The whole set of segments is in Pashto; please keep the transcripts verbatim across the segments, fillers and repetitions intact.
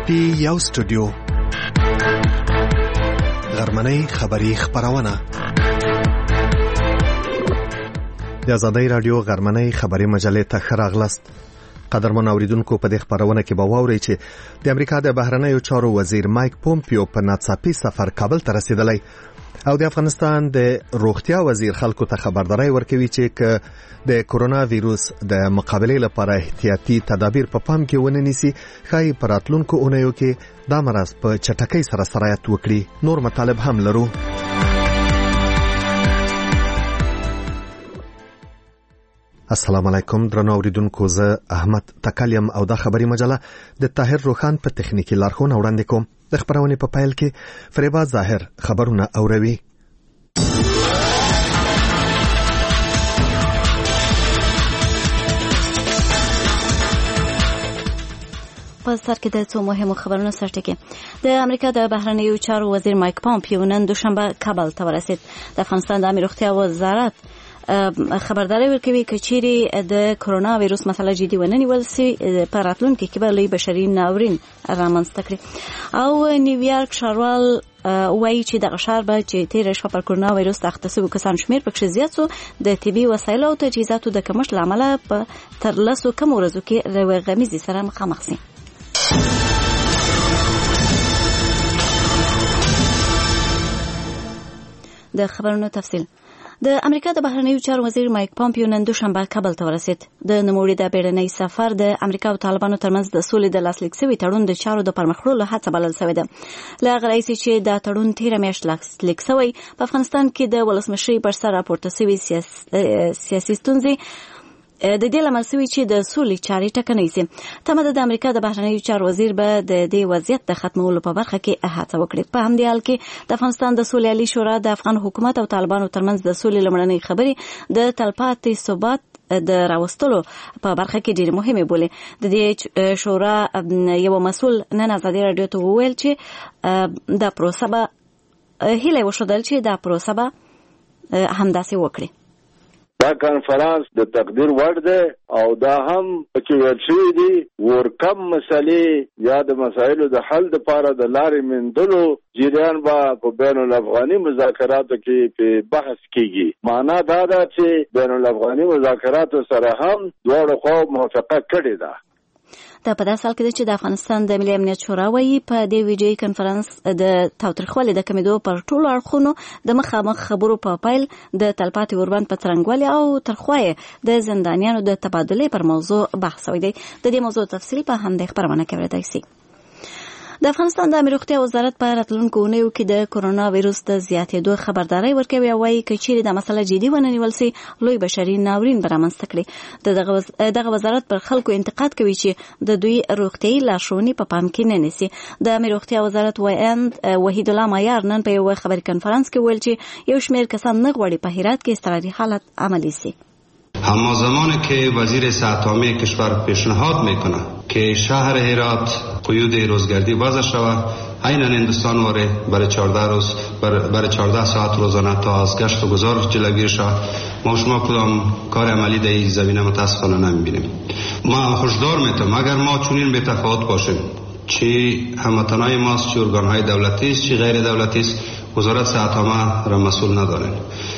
پی یو سټوډیو غرمنۍ خبری خبرونه د آزادۍ رادیو غرمنۍ خبری مجلې ته خراغلست. قدرمن اوریدونکو په دې خبرونه کې به واورئ چې د امریکا د بهرنیو چارو وزیر مایک پومپیو په ناڅاپي سفر کابل ته رسیدلی او د افغانستان د روغتیا وزیر خلکو ته خبرداري ورکوي چې د کورونا وایروس د مقابلې لپاره احتیاطي تدابیر په پام کې ونه نیسي، ښایي په راتلونکو اونیو کې دا مرض په چټکۍ سره سرایت وکړي. نور مطالب هم لرو. السلام علیکم درنو اوریدونکو، زه احمد تکلیم او دا خبری مجله د طاهر روخان په تخنیکی لارښوونه وړاندې کوم. د خبرونې په پیل کې فریبا ظاهر خبرونه اوروي. په سر کې د څو مهمو خبرونو سرټکی. د امریکا د بهرنیو چارو وزیر مایک پومپیو نن دوشنبه کابل ته ورسید. د افغانستان د امنیت روغتیا وزارت خبرداري ورکوي چې چیرې د کورونا وایروس مسله جدي ونیول سي په راتلونکي کې به لوی بشري ناورین رامنځته کړي. او نیویارک ښاروال وایي چې دغه ښار به چې تېره شپه پر کورونا وایروس اخته شوي کسانو شمېر پکې زیات شو، د طبي وسایلو او تجهیزاتو د کمښت له امله په تر لسو کمو ورځو کې له غمیزې سره مخامخ شي. د خبرونو تفصیل. د امریکا د بهرنیو چارو وزیر مایک پومپیو نن دوشنبه کابل ته ورسید. د نوموړي د بیړنۍ سفر د امریکا او طالبانو ترمنځ د سولې د لاسلیک شوي تړون د چارو د پرمخ وړلو هڅه بلل شوې ده. له هغه راهیسې چې دا تړون تېره میاشت لاسلیک شوی، په افغانستان کې د ولسمشرۍ پر سر راپورته شوي سیاسي ستونزې د دې لامل شوي چې د سولې چارې ټکنۍ شي. تمه ده د امریکا د بهرنیو چارو وزیر به د دې وضعیت د ختمولو په برخه کې هڅه وکړي. په همدې حال کې د افغانستان د سولې عالی شورا د افغان حکومت او طالبانو ترمنځ د سولې لومړنۍ خبرې د تلپاتې ثبات د راوستلو په برخه کې ډېر مهمه بولي. د دې شورا یو مسؤل نن آزادۍ رادیو ته وویل چې دا پروسه به هیله وشودل چې دا پروسه به همداسې وکړي. دا کانفرنس د تقدیر وړ دی او دا هم پکې ویل شوي دي ورکم مسلې یا د مسایلو د حل لپاره د لارې موندلو جریان به په بین الافغاني مذاکراتو کې په بحث کیږي. معنا دا ده چې بین الافغاني مذاکراتو سره هم دواړو خواو موافقه کړې ده. دا په داسې حال کې چې د افغانستان د ملي امنیت شورا وایي په دې ویډیوي کنفرانس د تاوتریخوالي د کمیدو پر ټولو اړخونو د مخامخ خبرو په پیل د تلپاتې اوربند په څرنګوالي او ترخوایي د زندانیانو د تبادلې پر موضوع بحث شوی دی. د دې موضوع تفصیل په همدې خبرونه کې اورېدای شئ. د افغانستان د امنیت روغتیا وزارت په راتلونکو اونیو کې د کورونا وایروس د زیاتېدو خبرداري ورکوي او وایي چې چیرې د مسله جدي ونه نیول سي لوی بشري ناورین به رامنځته کړي. دغه وزارت پر خلکو انتقاد کوي چې د دوی روغتیایي لارښوونې په پام کې نه نیسي. د امنیت روغتیا وزارت وایند وحید الله مایار نن په یو خبري کنفرانس کې ویل چې یو شمېر کسان نه غواړي په هرات کې اضطراري حالت عملی سي. اما زمانی که وزیر صحت عامه کشور پیشنهاد میکنه که شهر هرات قیود روزگردی وضع شود، عیناً هندوستان واره برای چهارده روز برای چهارده ساعت روزانه تا از گشت و گذار جلوگیری شود، ما شما کدام کار عملی در این زمینه متاسفانه نمیبینیم. ما هشدار میتونم اگر ما چنین به تفاوت باشیم، چی هموطنای ماست، چی ارگانهای دولتی است، چی غیر دولتی است، وزارت صحت عامه را مسئول نداریم.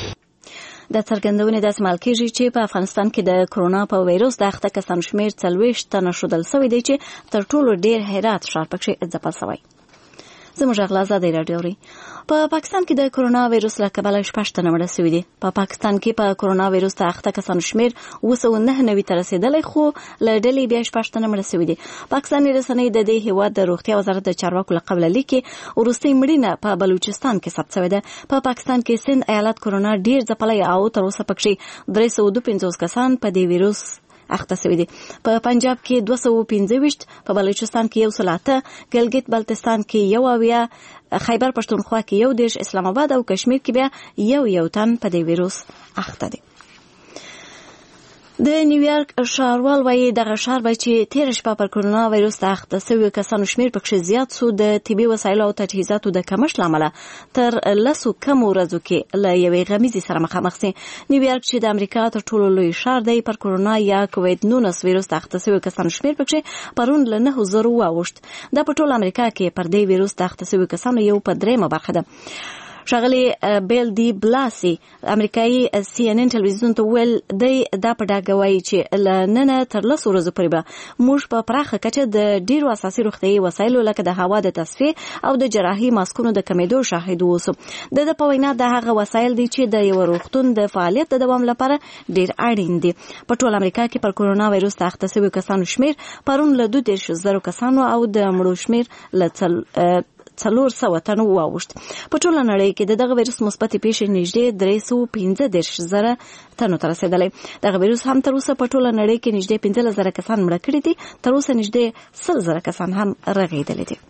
د څرګندونې داسې مال کېږي چې په افغانستان کې د کورونا په وایروس د اخته کسانو شمېر څلوېښت تنه ښودل شوی دی چې تر ټولو ډېر هرات ښار پکې ځپل شوی. زموږ غږ آزادۍ راډیو اوري. په پاکستان کې د کورونا وایروس له کبله شپږ تنه مړه شوي دي. په پاکستان کې په کورونا وایروس د اخته کسانو شمېر اوه سوه نهه نوي ته رسېدلی، خو له ډلې بیا شپږ تنه مړه شوي دي. پاکستاني رسنۍ د دې هېواد د روغتیا وزارت د چارواکو له قبله لیکي وروستۍ مړینه په بلوچستان کې ثبت شوې ده. په پاکستان کې سند ایالت کورونا ډېر ځپلی او تر اوسه پکې درې سوه دوه پنځوس کسان په دې ویروس اخته شوي دي. په پنجاب کې دوه سوه پنځه ویشت، په بلوچستان کې یو سل اته، ګلګت بلتستان کې یو اویا، خیبر پښتونخوا کې یو دېرش، اسلام آباد او کشمیر کې بیا یو یو تن په دې ویروس اخته دي. د نیویارک ښاروال وایي دغه ښار به چې تېره شپه پر کرونا وایروس ته اخته سویو کسانو شمېر پکښې زیات سو د طبي وسایلو او تجهیزاتو د کمښت له امله تر لسو کمو ورځو کې له یوې غمیزې سره مخامخ سي. نیویارک چې د امریکا تر ټولو لوی ښار دی پر کرونا یا کووید نولس وایروس ته اخته سویو کسانو شمېر پکښې پرون له نهو زرو واوښت. دا په ټول امریکا کې پر دې وایروس ته اخته سویو کسانو یو په درېیمه برخه ده. ښاغلي بیل دی بلاسي امریکایي سی ان ان ټلویزیون ته ویل دی دا په ډاګه وایي چې له ننه تر لسو ورځو پورې به موږ په پراخه کچه د ډېرو اساسي روغتیایي وسایلو لکه د هوا د تصفیې او د جراحي ماسکونو د کمېدو شاهد اوسو. د ده په وینا دا هغه وسایل دي چې د یو روغتون د فعالیت د دوام لپاره ډېر اړین دي. په ټول امریکا کې پر کرونا وایروس ته اخته سویو کسانو شمېر پرون له دوه دېرش زرو کسانو او د مړو شمېر له څلور سوه تنو واوښت. په ټوله نړۍ کې د دغه ویروس مثبتې پیښې نږدې درې سوه پنځه دېرش زره تنو ته رسېدلی. دغه ویروس هم تر اوسه په ټوله نړۍ کې نږدې پنځلس زره کسان مړه کړي دي. تر اوسه نږدې سل زره کسان هم رغېدلي دي.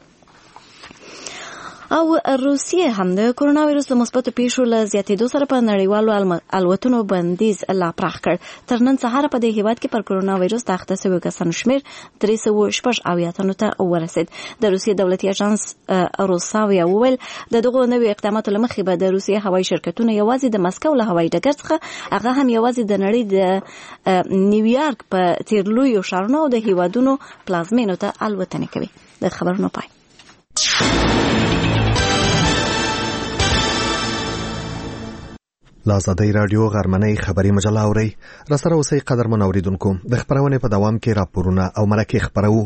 او روسیې هم د کرونا وایروس له مثبتو پیښو له زیاتېدو سره په نړیوالو الوتنو بندیز لا پراخ کړ. تر نن سهاره په دې هېواد کې پر کرونا وایروس ته اخته سویو کسانو شمېر درې سوه شپږ اویا تنو ته ورسېد. د روسیې دولتي اژانس روساویا وویل د دغو نویو اقداماتو له مخې به د روسیې هوایي شرکتونه یوازې د مسکو له هوایي ډګر څخه هغه هم یوازې د نړۍ د نیویارک په څېر لویو ښارونو او د هېوادونو پلازمینو ته الوتنې کوي. د خبرونو پای. لازادی رادیو غرمنۍ خبری مجله اوري. راسره اوسئ قدرمن اوریدونکو. د خبرونې په دوام کې راپورونه او مرکې خبرو.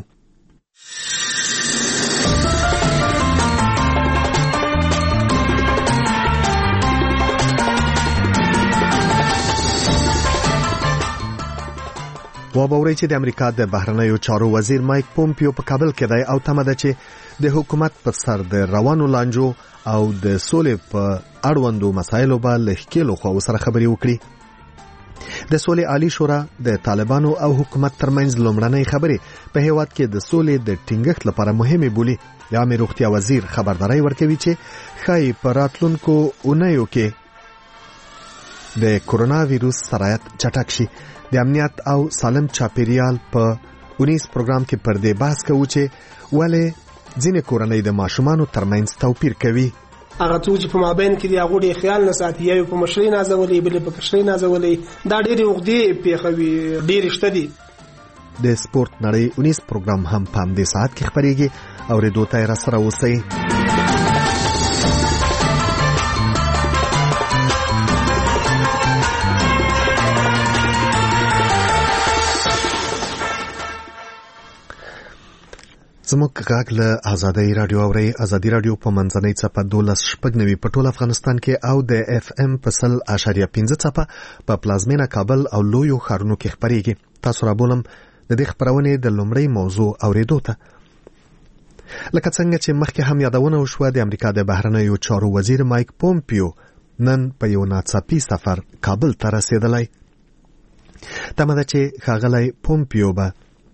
وابوري چې د امریکا د بهرنیو چارو وزیر مایک پومپیو په کابل کې دی او تمه ده چې د حکومت پر سر د روانو لانجو او د سولې په اړوندو مسایلو به له ښکېلو خواو سره خبرې وکړي. د سولې عالی شورا د طالبانو او حکومت ترمنځ لومړنۍ خبرې په هیواد کې د سولې د ټینګښت لپاره مهمه بولي. د عامه روغتیا وزیر خبرداري ورکوي چې ښایي په راتلونکو اونیو کې د کرونا ویروس سرایت چټک شي. د امنیت او سالم چاپیریال په اونیس پروګرام کې پر دې بحث کوو چې ولې ځینې کورنۍ د ماشومانو ترمنځ توپیر کوي. هغه څوک چې په مابین کې دی هغه ډېر خیال نه ساتي، یو په مشرۍ نازولې بل په کشرۍ نازولې، دا ډېرې عقدې پیښوي، ډېرې شته دي. د سپورت نړۍ اونیس پروګرام هم په همدې ساعت کې خپرېږي. اورېدو ته یې راسره اوسئ. زموږ غږ له ازادۍ رادیو اوري. ازادي رادیو په منځنۍ څپه دولس شپږ نوي په ټول افغانستان کې او د اف ام په سل اشاریه پنځه څپه په پلازمینه کابل او لویو ښارونو کې خپرېږي. تاسو رابولم د دې خپرونې د لومړۍ موضوع اورېدو ته. لکه څنګه چې مخکې هم یادونه وشوه، د امریکا د بهرنیو چارو وزیر مایک پومپیو نن په یو ناڅاپي سفر کابل ته رسېدلی. تمه ده چې ښاغلی پومپیو به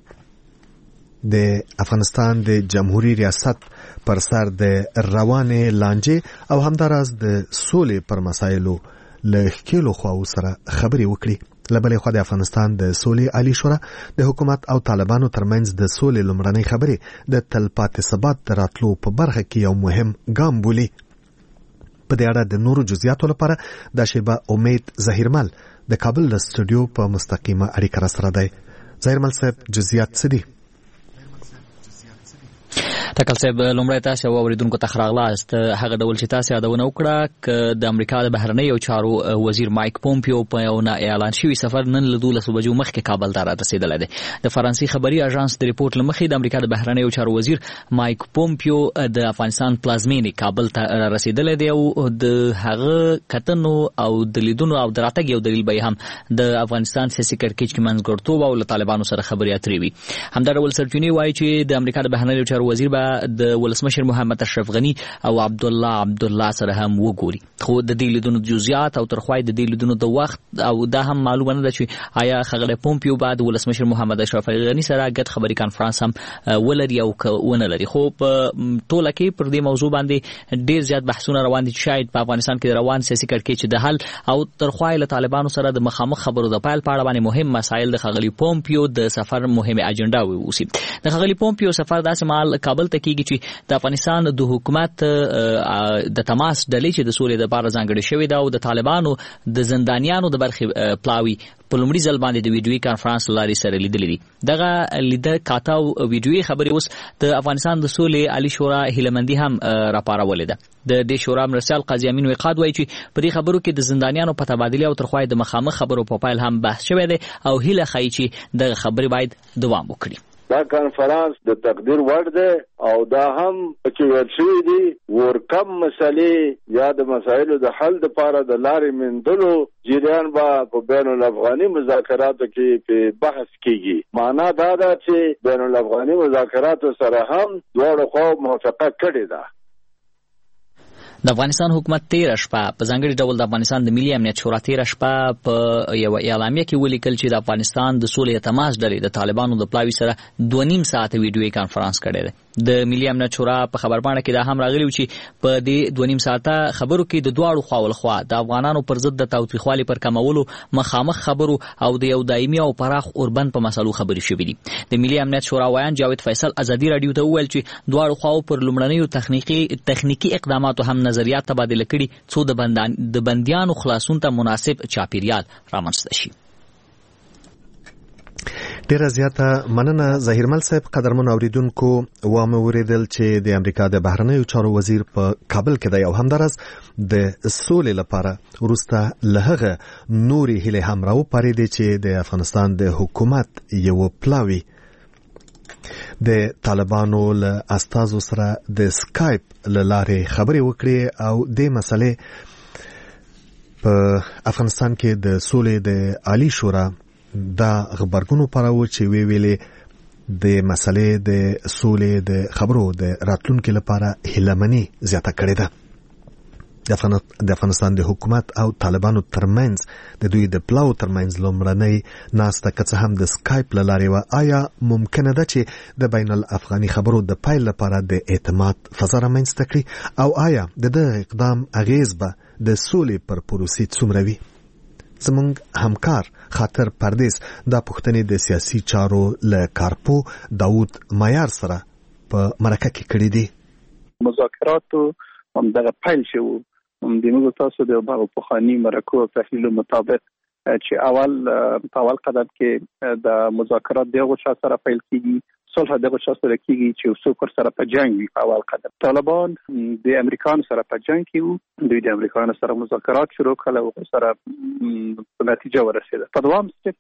د افغانستان د جمهوریت ریاست پر سر د روانې لانجې او همداراز د سولې پر مسایلو له ښکېلو خواو سره خبرې وکړي. له بلې خوا د افغانستان د سولې عالی شورا د حکومت او طالبانو ترمنځ د سولې لومړنۍ خبرې د تلپاتې ثبات د راتلو په برخه کې یو مهم ګام بولي. په دې اړه د نورو جزئیاتو لپاره دا شیبه امید ظهیرمل د کابل د سټوډیو په مستقیمه اړیکه راسره دی. ظهیرمل صاحب، جزئیات څه دي؟ تکل صاحب، لومړی تاسو اوریدونکو ته راغلاست. هغه ډول چې تاسو یادونه وکړه ک د امریکا د بهرنیو چارو وزیر مایک پومپیو په یو نه اعلان شوی سفر نن له دولسو بجو مخکې کابل ته رسېدلی دی. د فرانسې خبري اژانس د ریپورت له مخې د امریکا د بهرنیو چارو وزیر مایک پومپیو د افغانستان پلازمینې کابل ته رسېدلی دی او د هغه کتنو او د لیدونو او د راتګ یو دلیل به هم د افغانستان سیاسي کړکېچ کې منځګړیتوب او له طالبانو سره خبرې اترې وي. همدا ډول سرچینې وایي چې د امریکا د بهرنیو چارو وزیر به به د ولسمشر محمد اشرف غنی او عبد الله عبد الله سره هم وګوري. خو د دې لیدونو جزئیات او ترخوای د دې لیدونو د وخت او دا هم معلومه نه ده چې آیا ښاغلی پومپیو بعد ولسمشر محمد اشرف غنی سره ګډ خبري کانفرنس هم ولري او ونه لري. خو په ټوله کې پر دې موضوع باندې ډیر زیات بحثونه روان دي چې شاید په افغانستان کې روان سیاسي کړکېچ د حل او ترخوای له طالبانو سره د مخامخ خبرو د پایل په اړه باندې مهم مسایل د ښاغلي پومپیو د سفر مهمه اجنډا ووسی. د ښاغلي پومپیو سفر داسې مهال کابل ته کیږي چې د افغانستان د حکومت د تماس ډلې چې د سولې د لپاره ځانګړې شوې ده او د طالبانو د زندانیانو د برخې پلاوي په لومړي ځل باندې د ویډیوي کانفرنس لارې سره لیدلې دي. دغه لیده کاته او ویډیوي خبرې اوس د افغانستان د سولې عالی شورا هیلمندي هم راپارولې ده. د دې شورا مرسل قاضي امین وقاد وایي چې په دې خبرو کې د زندانیانو په تبادله او ترخوای د مخامخ خبرو په پایل هم بحث شوی دی او هیله ښایي چې دغه خبرې باید دوام وکړي. دا کانفرنس د تقدیر وړ دی او دا هم چې ویل شوي دي ورکم مسلې یا د مسایلو د حل دپاره د لارې موندلو جریان به په بین الافغاني مذاکراتو کې په بحث کیږي. معنا دا ده چې بین الافغاني مذاکراتو سره هم دواړو خواو موافقه کړې ده. د افغانستان حکومت تیر شپه په ځانګړي ډول د افغانستان د ملي امنیت شورا تیر شپه په یو اعلامیه کې ولیکل چې د افغانستان د سولې تماس ډلې د طالبانو د پلاوي سره دوه نیم ساعت ویډیوي کانفرنس کړی دی. د ملي امنیت شورا په خبرپاڼه کې دا هم راغلی و چې په دې دوه نیم ساعته خبرو کې د دواړو خواو لخوا د افغانانو پر ضد د تاوتریخوالي پر کمولو مخامخ خبرو او د یو دایمي او پراخ اوربند په مسلو خبرې شوې دي. د ملي امنیت شورا ویان جاوید فیصل ازادي رادیو ته وویل چې دواړو خواو پر لومړنیو تخنیکی تخنیکی اقداماتو هم نظریات تبادله کړي څو د بندان د بندیانو خلاصون ته مناسب چاپیریال رامنځته شي. ډیره زیاته مننه ظهیرمل صاحب. قدرمن اوریدونکو و مو اوریدل چې د امریکا د بهرنیو چارو وزیر په کابل کې دی او همدارس د سولې لپاره ورسته لهغه نوري هله هم راو پریدي چې د افغانستان د حکومت یو پلاوی د طالبانو له استازو سره د سکایپ له لارې خبرې وکړي او د مسلې په افغانستان کې د سولې د عالی شورا دا خبرګونو پراو چې وی ویلې د مسلې د سولې د خبرو د راتلونکو لپاره هیلمنی زیاته کړې ده. د افغانستان د حکومت او طالبانو ترمنځ د دوی د پلاو ترمنځ لومړنۍ ناسته که هم د سکایپ له لارې وه. آیا ممکنه ده چې د بین الافغاني خبرو د پیل لپاره د اعتماد فضا رامنځته کړي او آیا د دغه اقدام اغیز به د سولې پر پروسې څومره وي؟ زمونږ همکار خاطر پردیس دا پوښتنې د سیاسي چارو له کارپو داود مایار سره په مرکه کې کړې دي. مذاکراتو هم دغه پیل شو د موږ تاسو د پخواني مرکو تحلیل مطابق چې اول په اول قدم کې د مذاکرات دغه چا سره پیل کیږي صلح دغه چا سره کیږي چې څوک سره په جنگ وي. په اول قدم طالبان د امریکایانو سره په جنگ کې وو، دوی د امریکایانو سره مذاکرات شروع کړل او سره په نتیجه ورسېده. په دوام سټپ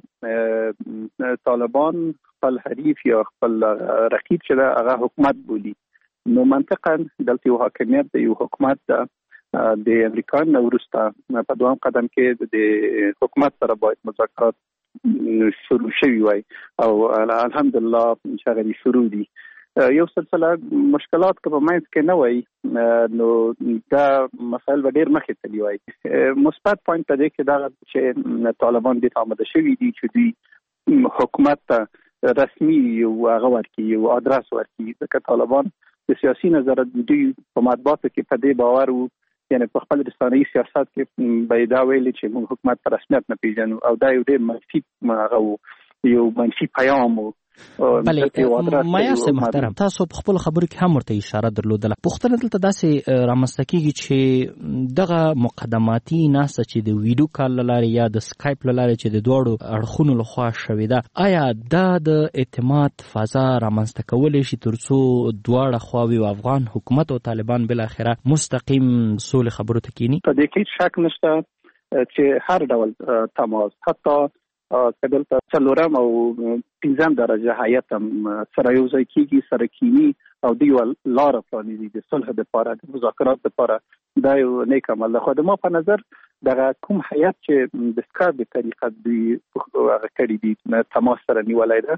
کې طالبان خپل حریف یا خپل رقیب چې هغه حکومت بولي، نو منطقاً دلته یو حاکمیت د یو حکومت د امریکایانو وروسته په دوام قدم کې د حکومت سره باید مذاکرات شروع شوی وای او الحمدلله چې غوړي شروع دي. یو سلسله مشکلات که په منځ کې نه وای نو دا مسایل ډېر مخې ته دی وای. مثبت پوینټ دی کې دا چې طالبان د آماده شوی دي چې دوی حکومت ته رسمي یو هغه ورکړي، یو ادرس ورکړي، ځکه طالبان د سیاسي نظر دوی په مطبوعاتو کې په دې باور وو، یعنی په خپل رسانه‌ایي سیاست کې به دا ویلي چې موږ حکومت په رسمیت نه پیژنو او دا یو ډېر منفي هغه یو منفي پیغام وو. بله مایار صاحب محترم، تاسو په خپل خبرو کې هم ورته اشاره درلودله. پوښتنه دلته داسې رامنځته کېږي چې دغه مقدماتي ناسته چې د ویډیو کال له لارې یا د سکایپ له لارې چې د دواړو اړخونو لخوا شوې ده، آیا دا د اعتماد فضا رامنځته کولی شي تر څو دواړه خواوې او افغان حکومت او طالبان بالاخره مستقیم سولې خبرو ته کینی؟ په دې کې شک نشته چې هر ډول تماس، حتی کدلته څلورم او پنځم درجه هیئت هم سره یو ځای کېږي، سره کینی او دوی لاره پرانیزي د صلح دپاره، د مذاکرات دپاره. دا یو نیک عمل ده. خو د ما په نظر دغه کوم هیئت چې د سکایپ په طریقه دوی هغه کړي دي تماس سره نیولی ده،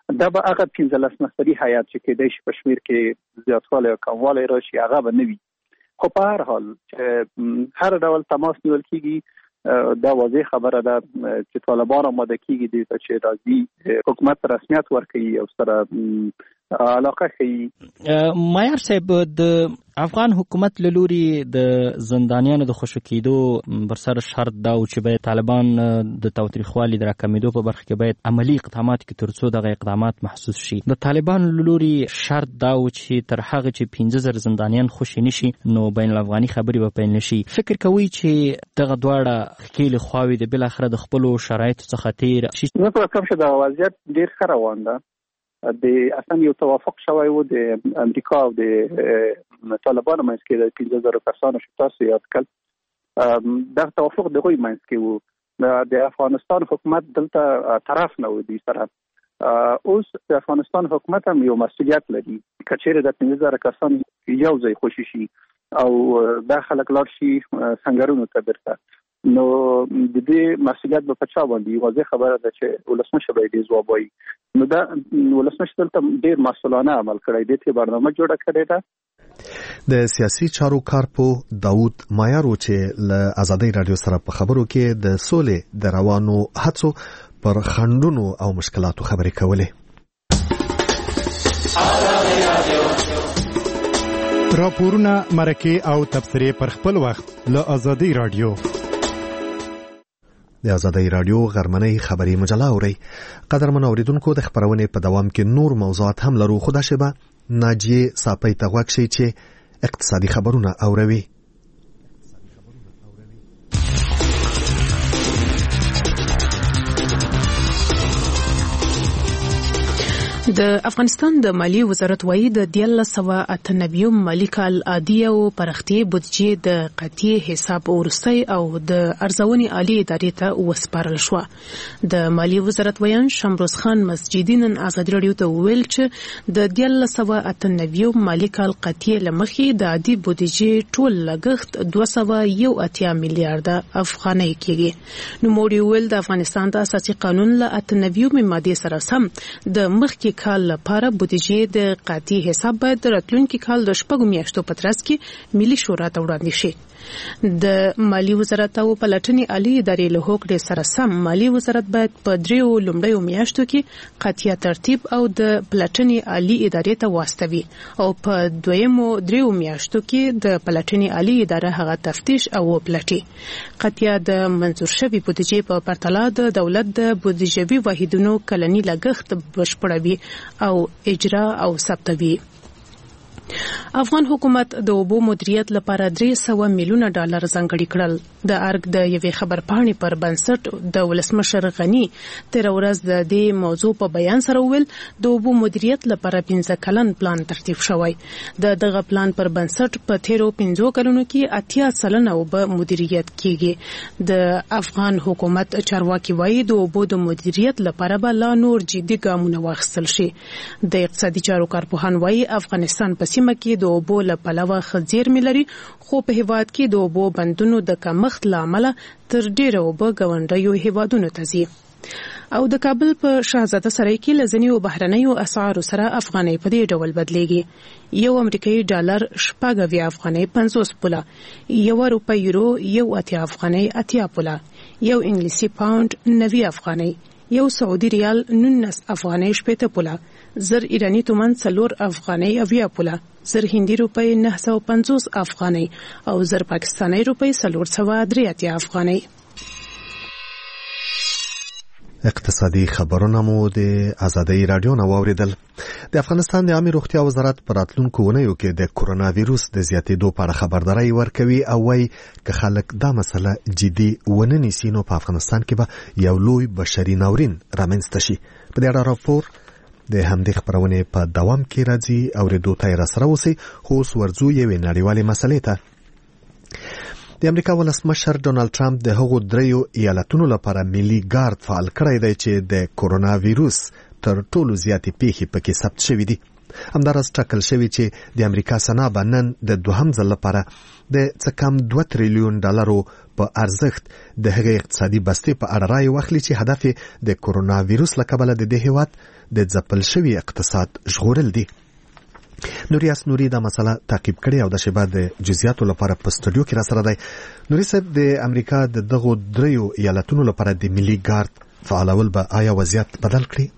دا به هغه پنځلس نفري هیات چې کېدای شي په شمېر کې زیاتوالی او کموالی راشي هغه به نه وي. خو په هر حال چې هر ډول تماس نیول کېږي دا واضح خبره ده چې طالبان آماده کېږي دې ته چې راځي حکومت رسمیت ورکوي او سره علاقه ښیي. مایار صاحب د افغان حکومت له لوري د زندانیانو د خوشو کېدو بر سر شرط دا و چې باید طالبان د تاوتریخوالي د راکمېدو په برخه کې باید عملی اقدامات کې تر څو دغه اقدامات محسوس شي. د طالبان له لوري شرط دا و چې تر هغه چې پنځه زره زندانیان خوشي نشي نو بین الافغاني خبرې به پیل نشي. فکر کوي چې دغه دواړه ښکېلې خواوې د بالاخره د خپلو شرایطو څخه تېر شي؟ زه فکر کوم چې دا وضعیت ډېر ښه روان ده. د اصلا یو توافق شوی و د امریکا او د طالبانو منځ کې د پنځه زره کسانو چې تاسو یاد کړل دا توافق د هغوی منځ کې و. د افغانستان حکومت دلته طرف نه و دې سره. اوس د افغانستان حکومت هم یو مسؤلیت لري که چیرې د پنځه زره کسان یو ځای خوشي شي او دا خلک لاړ شي سنګرونو ته بیرته نو د دې مسؤلیت به په چا باندې واضح خبره ده چې ولسمشر به دې ځواب وایي. نو دا ولسمشر دلته ډېر مسؤلانه عمل کړی دی چې برنامه جوړه کړې ده. د سیاسي چارو کارپو داود مایارو چې له ازادۍ رادیو سره په خبرو کې د سولې د روانو هڅو پر خنډونو او مشکلاتو خبرې کولې. راپورونه مرکه او تبصرې پر خپل وخت له ازادۍ رادیو. د ازادۍ رادیو غرمنۍ خبري مجله اوري. قدرمن اوریدونکو د خبرونې په دوام کې نور موضوعات هم لرو. خو دا شبه ناجیه صاپۍ ته غوږ شئ چې اقتصادي خبرونه اوروي. د افغانستان د مالی وزارت وايي د دیارلس سوه اته نوي مالی کال عادي او پرختي بودجې د قطعي حساب ورستۍ او د ارزونې عالی ادارې ته وسپارل شو. د مالی وزارت ویان شمروز خان مسجدي نن ازادي رادیو ته ویل چې د دیارلس سوه اته نوي مالی کال قطعي لمخې د عادي بودجې ټول لګښت دوه سوه یو اتیا میلیارډ افغانۍ کېږي. نو موږ ویل د افغانستان د اساسي قانون له اته نوي ماده سره سم د مخکې کال لپاره بودیجې د قطعي حساب باید راتلونکي کال د شپږو میاشتو په ترڅ کې ملي شورا ته وړاندې شي. د مالی وزارت او پلټنې عالی ادارې له هوکړې سره سم مالی وزارت باید په دریو لومړیو میاشتو کې قطعي ترتیب او د پلټنې عالی ادارې ته واستوي او په دویمو دریو میاشتو کې د پلټنې عالی اداره هغه تفتیش او پلټي. قطعي د منظور شوی بودیجې په پرتله د دولت د بودیجوي واحدونو کلنی لګښت بشپړوي او اجرا او ثبتوي. افغان حکومت د اوبو مدیریت لپاره درې سوه میلیونه ډالر ځانګړي کړل. د ارګ د یوې خبرپاڼې پر بنسټ د ولسمشر غني تیر ورځ د دې موضوع په بیان سره ویل د اوبو مدیریت لپاره پنځه کلن پلان ترتیب شوی. د دغه پلان پر بنسټ په تیرو پنځو کلونو کې اتیا سلنه اوبه مدیریت کیږي. د افغان حکومت چارواکي وایي د اوبو د مدیریت لپاره به لا نور جدي ګامونه واخیستل شي. د اقتصادي چارو کارپوهان وایي افغانستان په سیمه کې د اوبو له پلوه ښه زیرمې لري خو په هیواد کې د اوبو بندونو د کمښت له امله تر ډیره اوبه ګاونډیو هیوادونو ته ځي. او د کابل په شاهزاده سرای کې له ځینو بهرنیو اسعارو سره افغانۍ په دې ډول بدلیږي. یو امریکایي ډالر شپږ اویا افغانۍ پنځوس پوله، یو روپۍ یورو یو اتیا افغانۍ اتیا پوله، یو انګلیسي پاوند نوي افغانۍ، یو سعودي ریال نولس افغانۍ شپېته پوله، زر ایرانی تومان څلور افغانۍ اویا پوله، زر هندي روپۍ نه سوه پنځوس افغانۍ او زر پاکستاني روپۍ څلور سوه درې اتیا افغانۍ. اقتصادي خبرونه مو د ازادۍ رادیو نه واوریدل. د افغانستان د عامه روغتیا وزارت په راتلونکو اونیو کې د کورونا وایروس د زیاتېدو په اړه خبرداري ورکوي او وايي که خلک دا مسله جدي ونه نیسي نو په افغانستان کې به یو لوی بشري ناورین رامنځته شي. په دې اړه راپور د همدې خبرونې په دوام کې راځي اوریدو ته را سره اوسئ. خو اوس ورځو یوې نړیوالې مسلې ته. د امریکا ولسمشر ډونالد ټرمپ د هغو دریو ایالتونو لپاره ملي ګارد فعال کړی دی چې د کورونا وایروس تر ټولو زیاتې پیښې پکې ثبت شوي دي. همداراز ټاکل شوي چې د امریکا سنا به نن د دوهم ځل لپاره د څه کم دوه تریلیون ډالرو په ارزښت د هغې اقتصادي بستې په اړه رایې واخلي چې هدف د کورونا ویروس له کبله د دې هیواد د ځپل شوي اقتصاد ژغورل دي. نوریاس نوري دا مسله تعقیب کړي او د شبا د جزئیاتو لپاره په سټوډیو کې را سره دی. نوري صاحب، د امریکا د دغو دریو ایالتونو لپاره د ملي ګارد فعالول به آیا وضعیت بدل کړي؟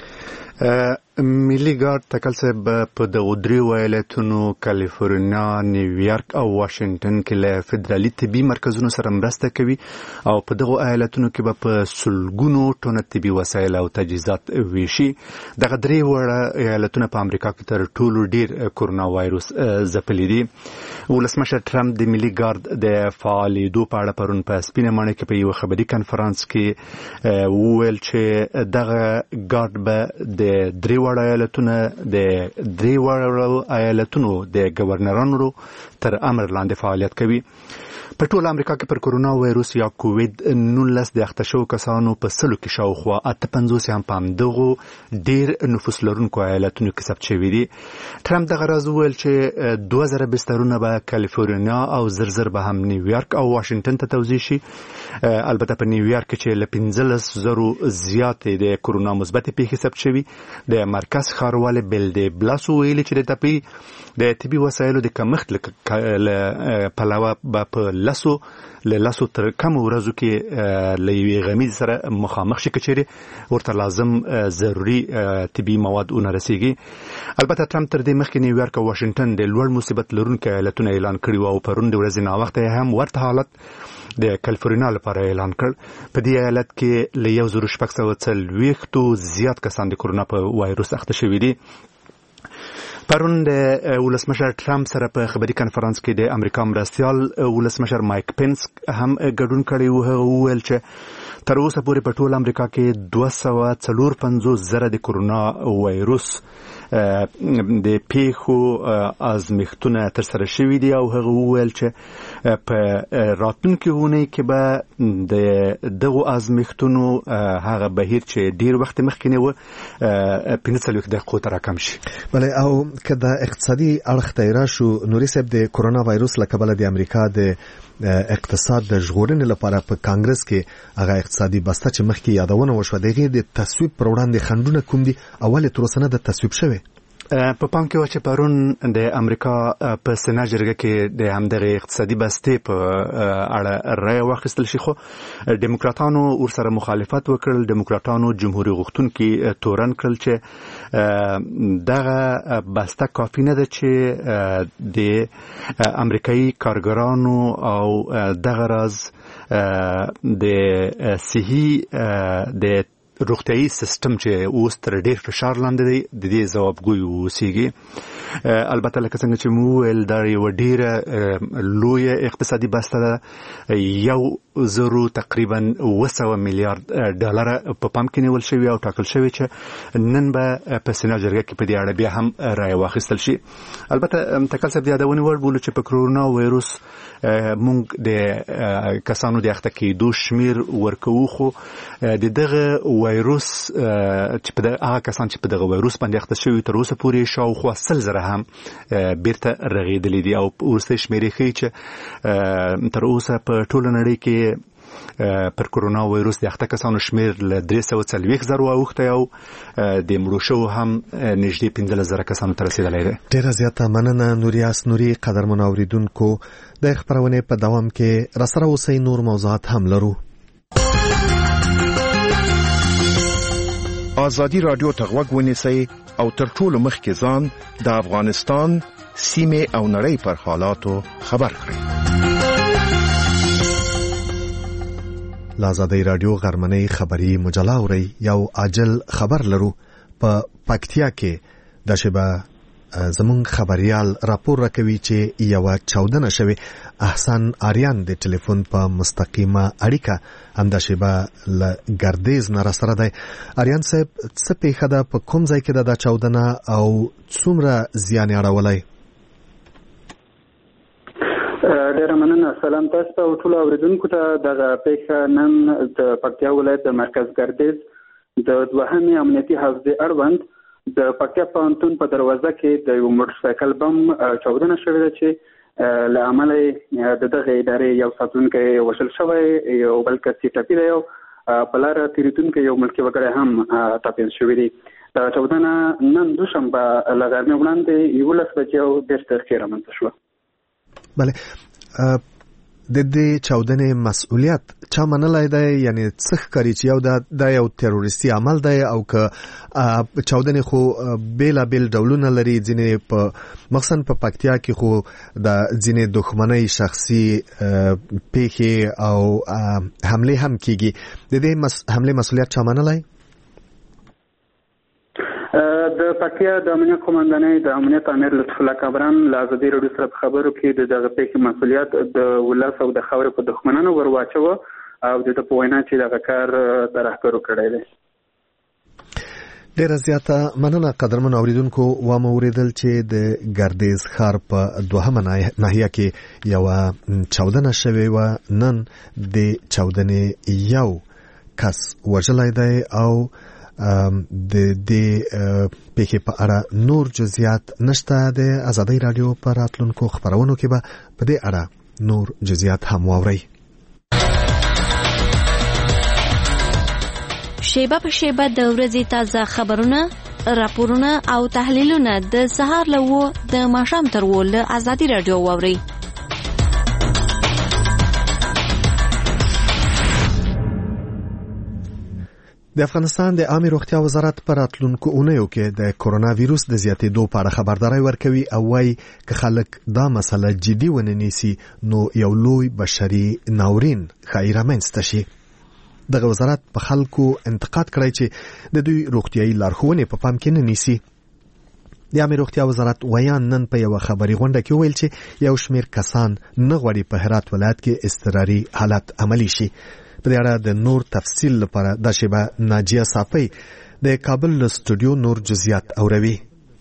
ملي ګارد تکل صاحب په دغو دریو ایالتونو کالیفورنیا، نیویارک او واشنگټن کې له فدرالي طبي مرکزونو سره مرسته کوي او په دغو ایالتونو کې به په سلګونو ټنه طبي وسایل او تجهیزات ویشي. دغه درې وړه ایالتونه په امریکا کې تر ټولو ډیر کورونا وایروس ځپلي دي. ولسمشر ټرمپ د ملي ګارد د فعالېدو په اړه پرون په سپینه ماڼۍ کې په یو خبري کنفرانس کې وویل چې دغه ګارد به د درې وړ ایالتونو د درې وړ ایالتونو د گورنرانو تر امر لاندې فعالیت کوي. په ټول امریکا کې پر کورونا وایروس یا کووید نولس د اخته شوو کسانو په سلو کې شاوخوا اته پنځوس هم په همدغو ډیر نفوس لرونکو ایالتونو کې ثبت شوي دي. ټرمپ دغه راز وویل چې دوه زره بسترونه به کالیفورنیا او زر زر به هم نیویارک او واشنگټن ته توزیع شي. البته په نیویارک کې له پنځلس زرو زیاتې د کورونا مثبت پیښې ثبت شوي. د مرکز ښاروالي بل دی بلاسو ویلي چې د طبي د طبي وسایلو د کمښت له پلوه به په لاسو له لاسو تر کم ورځو کې له یوې غمیزې سره مخامخ شي کچېرې ورته لازم ضروري طبي مواد ونه رسیږي. البته ټرمپ تر دې مخکې نیویارک او واشنگټن د لوړ مصیبت لرونکو ایالتونه اعلان کړي وو او پرون د ورځې ناوخته هم ورته حالت د کالیفورنیا لپاره اعلان کړ. په دې ایالت کې له یو زرو شپږ سوه څلوېښتو زیات کسان د کورونا په وایروس اخته شوي دي. پرون د ولسمشر ټرمپ سره په خبري کنفرانس کې د امریکا مرستیال ولسمشر مایک پینس هم ګډون کړی و. هغه وویل چې تر اوسه پورې په ټول امریکا کې دوه سوه څلور پنځوس زره د کورونا وایروس د پیښو ازمېښتونه ترسره شوي دي او هغه وویل چې په راتلونکي اونۍ کې به د دغو ازمېښتونو هغه بهیر چې ډیر وخت مخکې نه و پنځه څلوېښت دقیقو ته راکم شي. بله، او که د اقتصادي اړخ ته راشو، نوري صاحب، د کورونا وایروس له کبله د امریکا د اقتصاد د ژغورنې لپاره په کانګرس کې هغه اقتصادي بسته چې مخکې یادونه وشوه د هغې د تصویب پر وړاندې خنډونه کوم دي او ولې تر اوسه نه ده تصویب شوی؟ په پام کې و چې پرون د امریکا په سنا جرګه کې د همدغه اقتصادي بستې په اړه رایه واخیستل شي، خو ډیموکراتانو ورسره مخالفت وکړل. ډیموکراتانو جمهوریت غوښتونکي تورن کړل چې دغه بسته کافي نه ده چې د امریکایي کارګرانو او دغه راز د صحي د روغتیايي سیستم چې اوس تر ډیر فشار لاندې دی د دې ځوابګوی اوسیږي. البته لکه څنګه چې مو ویل دا یو ډیره لویه اقتصادي بسته ده. یو زرو تقریبا اوه سوه میلیارډ ډالر په پام کې نیول شوی او ټاکل شوی چې نن به په سنا جرګه کې په دې اړه بیا هم رایه واخیستل شي. البته تکل صاحب د یادونې وړ بولو چې په کورونا وایروس مونږ د کسانو د اخته کېدو شمیر ورکوو، خو د دغه وایروس چې په هغه کسان چې په دغه وایروس باندې اخته شوي تر اوسه پورې شاوخوا سل زره هم بیرته رغېدلي دي او وروستۍ شمېرې ښیي چې تر اوسه په ټوله نړۍ کې پر کورونا وایروس د اخته کسانو شمیر له درې سوه څلوېښت زرو اوښتی او د مړو شوو هم نږدې پنځلس زره کسانو ته رسېدلی دی. ډېره زیاته مننه نوریاس نوري. قدرمنو اورېدونکو، د خپرونې په دوام کې راسره اوسئ، نور موضوعات هم لرو. آزادی رادیو ته غوږ ونیسئ او تر ټولو مخکې ځان د افغانستان سیمې او نړۍ پر حالاتو خبر کړئ. له آزادی رادیو غرمنۍ خبري مجله اورئ. یو عاجل خبر لرو. په پکتیا کې د شبه زمونږ خبريال راپور راکوي چې یو چاودنه شوی احسان آریان د ټلیفون په مستقیمه اړیکه هم د شبه له ګردیز نه راسره دی. آریان صاحب، څه پیښه ده؟ په کوم ځای کې ده دا چاودنه او څومره زیان یې اړولی؟ ډیره مننه. سلام تاسو ته او ټولو اورېدونکو ته. دغه پیښه نن د پکتیا ولایت د مرکز ګردیز د دوهمې امنیتي حوزې اړوند د پکتیا پوهنتون په دروازه کې د یو موټر سایکل بم چاودنه شوې ده چې لامل د دغه ادارې یو ساتونکی وشل شوی یو بل کس ټپي دی او په لار تیریدونکو یو ملکي وګړی هم ټپي شوی دی. دا چودنه نن دوشنبه له غرمې وړاندې یولس بجې او دېرش دقیقې رامنځته شوه. بله د دې چاودنې مسؤلیت چا منلی دی؟ یعنی څه ښکاري چې یو دا یو تروریستي عمل دی او که چاودنې خو بېلابېل ډولونه لري، ځینې په مخصوصا په پکتیا کې خو د ځینې دښمنۍ شخصي پیښې او حملې هم کیږي. د دې حملې مسؤلیت چا منلی؟ د پکتیا د امنیت قومندانۍ د امنیت امیر لطف الله کابران له ازادي راډیو سره په خبرو کې د دغه پیښې مسؤلیت د ولس او د خاورې په دښمنانو ور واچوه او د ده په وینا چې دغه کار ترهګرو کړی دی. ډېره زیاته مننه قدرمن اوریدونکو. وامه اورېدل چې د ګردیز ښار په دوهمه ناحیه کې یوه چاودنه شوې وه. نن د چاودنې یو کس وژلی دی او د دې پیښې په اړه نور جزئیات نشته. د ازادي رادیو پر راتلونکو خبرونو کې به په دې اړه نور جزئیات هم واورئ. شیبه په شیبه د ورځې تازه خبرونه، راپورونه او تحلیلونه د سهار له و د ماښام تر و له ازادي رادیو واورئ. د افغانستان د عامه روغتیا وزارت پر راتلونکو اونیو کې د کورونا ویروس د زیاتېدو په اړه خبرداري ورکوي او وايي که خلک دا مسله جدي ونه نیسي نو یو لوی بشري ناورین ښایي رامنځته شي. دغه وزارت په خلکو انتقاد کړی چې د دوی روغتیایي لارښوونې په پام کې نه نیسي. د عامه روغتیا وزارت ویان نن په یو خبري غونډه کې ویل چې یو شمېر کسان نه غواړي په هرات ولایت کې اضطراري حالت عملي شي. په دې اړه د نور تفصیل لپاره د شیبه ناجیه صافی د کابل له سټوډیو نور جزئیات اوروي.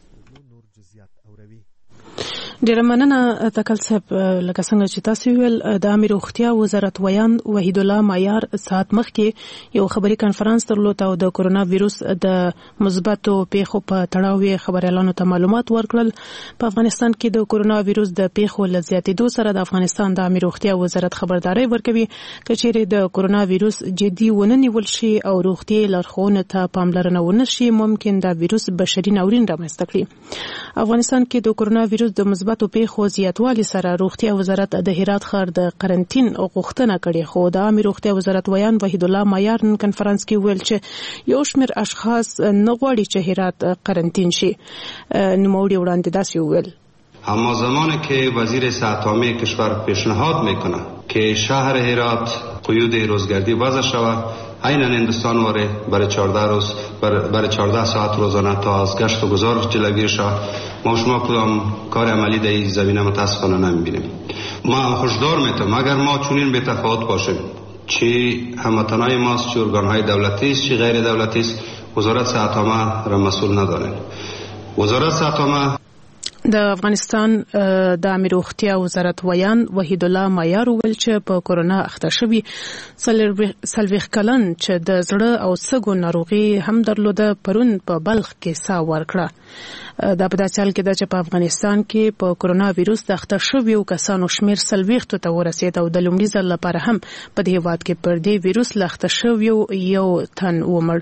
ډیره مننه تکل صاحب. لکه څنګه چې تاسو ویل د عامه روغتیا وزارت ویان وحید الله معیار ساعت مخکې یو خبري کانفرنس درلود او د کورونا ویروس د مثبتو پیښو په تړاو خبريالانو ته معلومات ورکړل. په افغانستان کې د کورونا ویروس د پیښو له زیاتېدو سره د افغانستان د عامه روغتیا وزارت خبرداري ورکوي چې چیرې د کورونا ویروس جدي ونه نیول شي او روغتي لارښوونو ته پاملرنه ونه شي ممکن دا ویروس بشري ناورین رامنځته کړي. افغانستان کې د کورونا ویروس د مثبتو پیښو زیاتوالي سره روغتیا وزارت د هرات ښار د قرنټین غوښتنه کړې، خو د عامه روغتیا وزارت ویان وحید الله معیار نن کانفرنس کې ویل چې یو شمېر اشخاص نه غواړي چې هرات قرنټین شي. نوموړي وړاندې داسې وویل: اما زمانی که وزیر صحت عامه کشور پیشنهاد میکنه که شهر هرات قیود روزگردی وضع شود، عیناً هندوستان واره برای چهارده روز برای چهارده ساعت روزانه تا از گشت و گذار جلوگیری شود، ما شما کدام کار عملی در این زمینه متاسفانه نمیبینیم. ما هشدار میتونم اگر ما چنین به تفاوت باشیم، چی هموطنای ماست، چی ارگانهای دولتی است، چی غیر دولتی است، وزارت صحت عامه را مسئول ندارد. وزارت صحت عامه د افغانستان د عامه روغتیا وزارت ویان وحید الله معیار ویل چې په کورونا اخته شوي څلوېښت کلن چې د زړه او سږو ناروغي هم درلوده پرون په بلخ کې ساه ورکړه. دا په داسې حال کې ده چې په افغانستان کې په کورونا ویروس د اخته شویو کسانو شمېر څلوېښتو ته ورسېد او د لومړي ځل لپاره هم په دې هېواد کې پر دې ویروس له اخته شویو یو تن ومړ.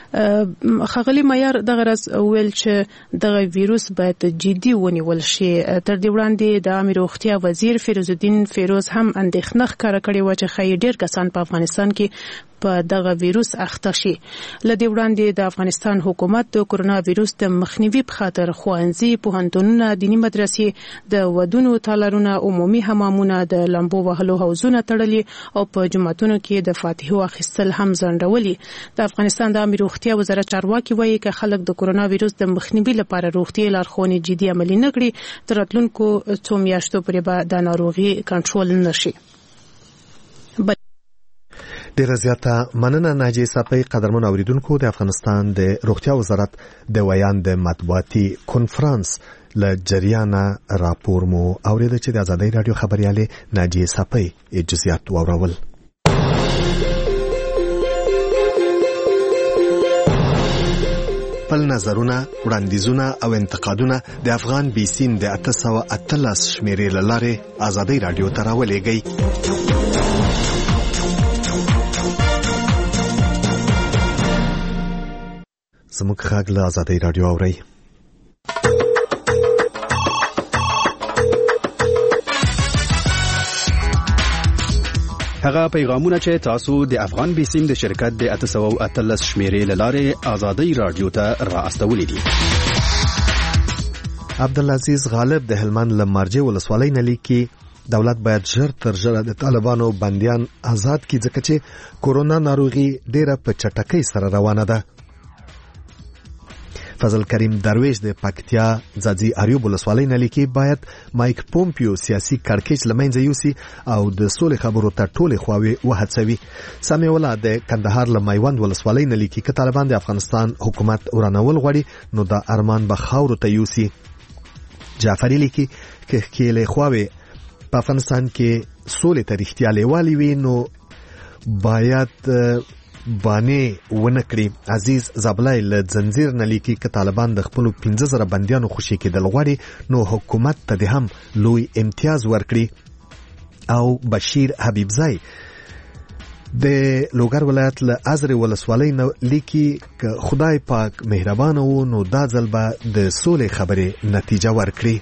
ښاغلي معیار دغه راز ویل چې دغه ویروس باید جدي ونیول شي. تر دې وړاندې د عامه روغتیا وزیر فیروز الدین فیروز هم اندېښنه ښکاره کړې وه چې ښایي ډېر کسان په افغانستان کې په دغه ویروس اخته شي. له دې وړاندې د افغانستان حکومت د کورونا ویروس د مخنیوي په خاطر ښوونځي، پوهنتونونه، دیني مدرسې، د ودونو تالارونه، عمومي حمامونه، د لامبو وهلو حوضونه تړلي او په جوماتونو کې د فاتحو اخیستل هم ځنډولي. د افغانستان د عامه روغتیا وزارت چارواکي وایي که خلک د کورونا ویروس د مخنیوي لپاره روغتیایي لارښوونې جدي عملي نه کړي تر راتلونکو څو میاشتو پورې به د ناروغي کنټرول نه شي. ډیره زیاته مننه ناجیه صافی. قدرمن اوریدونکو، د افغانستان د روغتیا وزارت د ویان د مطبوعاتي کنفرانس له جریانه راپور مو اوریده چې د ازادي رادیو خبرياله ناجیه صافی جزئیات واورول. خپل نظرونه، وړاندیزونه او انتقادونه د افغان بي سیم د اته سوه اتلس شمیرې له لارې ازادۍ راډیو ته راولېږئ. زموږ غږ له ازادۍ راډیو اورئ. هغه پیغامونه چې تاسو د افغان بي سیم د شرکت د اته سوه اتلس شمیرې له لارې ازادۍ راډیو ته را استولې دي. عبدالعزیز غالب د هلمند له مارجې ولسوالۍ نه لیکي دولت باید ژر تر ژره د طالبانو بندیان آزاد کړي ځکه چې کورونا ناروغي ډیره په چټکۍ سره روانه ده. فضل کریم درویش د پکتیا ځاځي اریوب ولسوالۍ نه لیکي باید مایک پومپیو سیاسي کړکېچ له منځه یوسي او د سولې خبرو ته ټولې خواوې وهڅوي. سامي ولا د کندهار له میوند ولسوالۍ نه لیکي که طالبان د افغانستان حکومت ورانول غواړي نو د ارمان به خاورو ته یوسي. جعفری لیکي که کېلې خواوې په افغانستان کې سولې ته رښتیا لیوالې وي نو باید بانه ونکړي. عزیز زابلای له زنجیر نه لیکي که طالبان د خپل پنځه زره بندیانو خوشي کېدل غواړي نو حکومت ته د هم لوی امتیاز ورکړي. او بشیر حبیبزای د لوګر ولایت له ازرې ولسوالۍ نه لیکي که خدای پاک مهربان وو نو دا ځل به د سولې خبرې نتیجه ورکړي.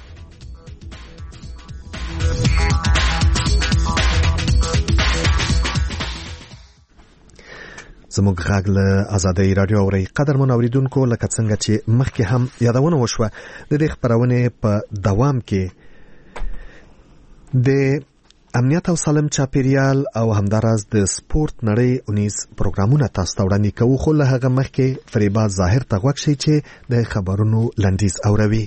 زموږ غږ له ازادۍ راډیو اورئ. قدرمن اوریدونکو لکه څنګه چې مخکې هم یادونه وشوه د دې خپرونې په دوام کې د امنیت او سالم چاپیریال او همداراز د سپورت نړۍ اونیز پروګرامونه تاسو ته وړاندې کوو خو له هغه مخکې فریبا ظاهر ته غوږ شئ چې د خبرونو لنډیز اوروي.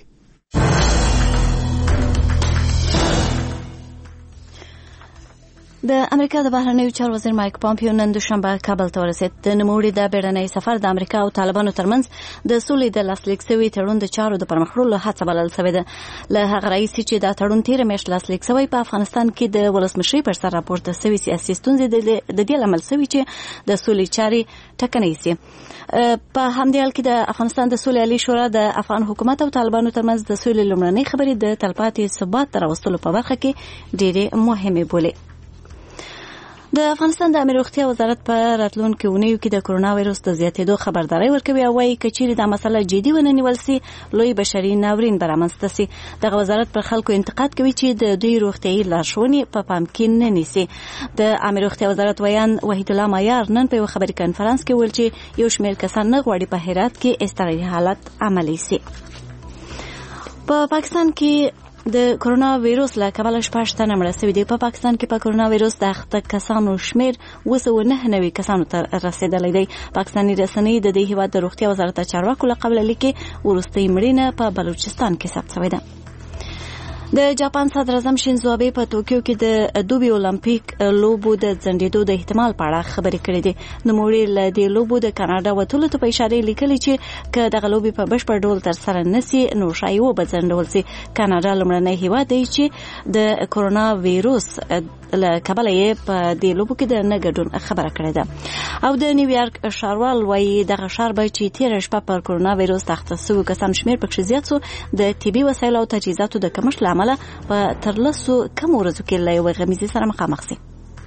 د امریکا د بهرنیو چارو وزیر مایک پامپیو نن دوشنبه کابل ته ورسید. د نوموړي د بیړني سفر د امریکا او طالبانو ترمنځ د سولې د لاسلیک شوي تړون د چارو د پرمخ وړلو هڅه بلل شوې ده. له هغه راهیسې چې دا تړون تېره میاشت لاسلیک شوی په افغانستان کې د ولسمشرۍ پر سر راپورته شوي سیاسي ستونزې د دې لامل شوي چې د سولې چارې ټکنۍ شي. په همدې حال کې د افغانستان د سولې عالی شورا د افغان حکومت او طالبانو ترمنځ د سولې لومړنۍ خبرې د تلپاتې ثبات راوستلو په برخه کې ډېرې مهمې بولي. د افغانستان د امنیت روغتیا وزارت په راتلونکو اونیو کې د کرونا وایرس د زیاتېدو خبرداري ورکوي او وايي چې چیرې دا مسله جدي ونه نیول شي لوی بشري ناورین برامنځته شي. دغه وزارت پر خلکو انتقاد کوي چې د دوی روغتيایي لارښوونې په پام کې نه نیسي. د امنیت روغتیا وزارت ویان وحید الله معیار نن په خبري کانفرنس کې ویل چې یو شمېر کسان نه غواړي په هرات کې استراحتي حالت عملي شي. په پاکستان کې د کرونا وایرس له کبله شپږ تنه مړه شوي دي. په پاکستان کې په کرونا وایرس د اخته کسانو شمیر اوه سوه نهه نوي کسانو ته رسیدلی دی. پاکستاني رسنۍ د دې هیواد د روغتیا وزارت چارواکو له قبله لیکي وروستۍ مړینه په بلوچستان کې ثبت شوې ده. د جاپان صدر اعظم شینزو آبه په توکیو کې د دوبي اولمپیک لوبو د ځنډېدو د احتمال په اړه خبرې کړې دي. نوموړي له دې لوبو د کاناډا وتلو ته په اشاره لیکلي چې که دغه لوبې په بشپړ ډول ترسره نشي نو ښایي وبځنډول شي. کاناډا لومړنی هیواد دی چې د کرونا وایرس له کبله یې په دې لوبو کې د نه ګډون خبره کړې ده. او د نیویارک ښاروال وایي دغه ښار به چې تېره شپه پر کرونا وایرس اخته شوي کسانو شمېر پکښې زیات شو د طبي وسایلو او تجهیزاتو د کمښت له امله په تر لسو کم ورځو کې له یوې غمیزې سره مخامخ شي.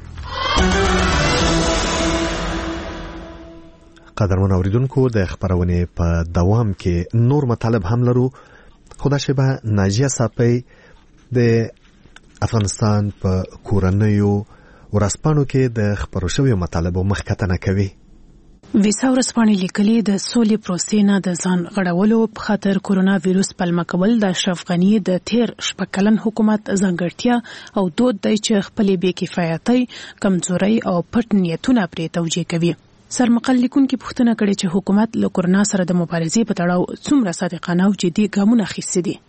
قدرمن اوریدونکو د خبرونې په دوام کې نور مطالب هم لرو. خدا شبه ناجیه صافی د افغانستان په کورنیو ورځپاڼو کې د خبرو شویو مطالبو مخکتنه کوي. ویسا ورځپاڼې لیکلي د سولې پروسې نه د ځان غړولو په خاطر کرونا وایرس پلمه کول د اشرف غنی د تیر شپږ کلن حکومت ځانګړتیا او دود دی چې خپلې بې کفایتۍ کمزورۍ او پټ نیتونه پرې توجیه کوي. سرمقل لیکونکي پوښتنه کړې چې حکومت له کرونا سره د مبارزې په تړاو څومره صادقانه او جدي ګامونه اخیستي دي.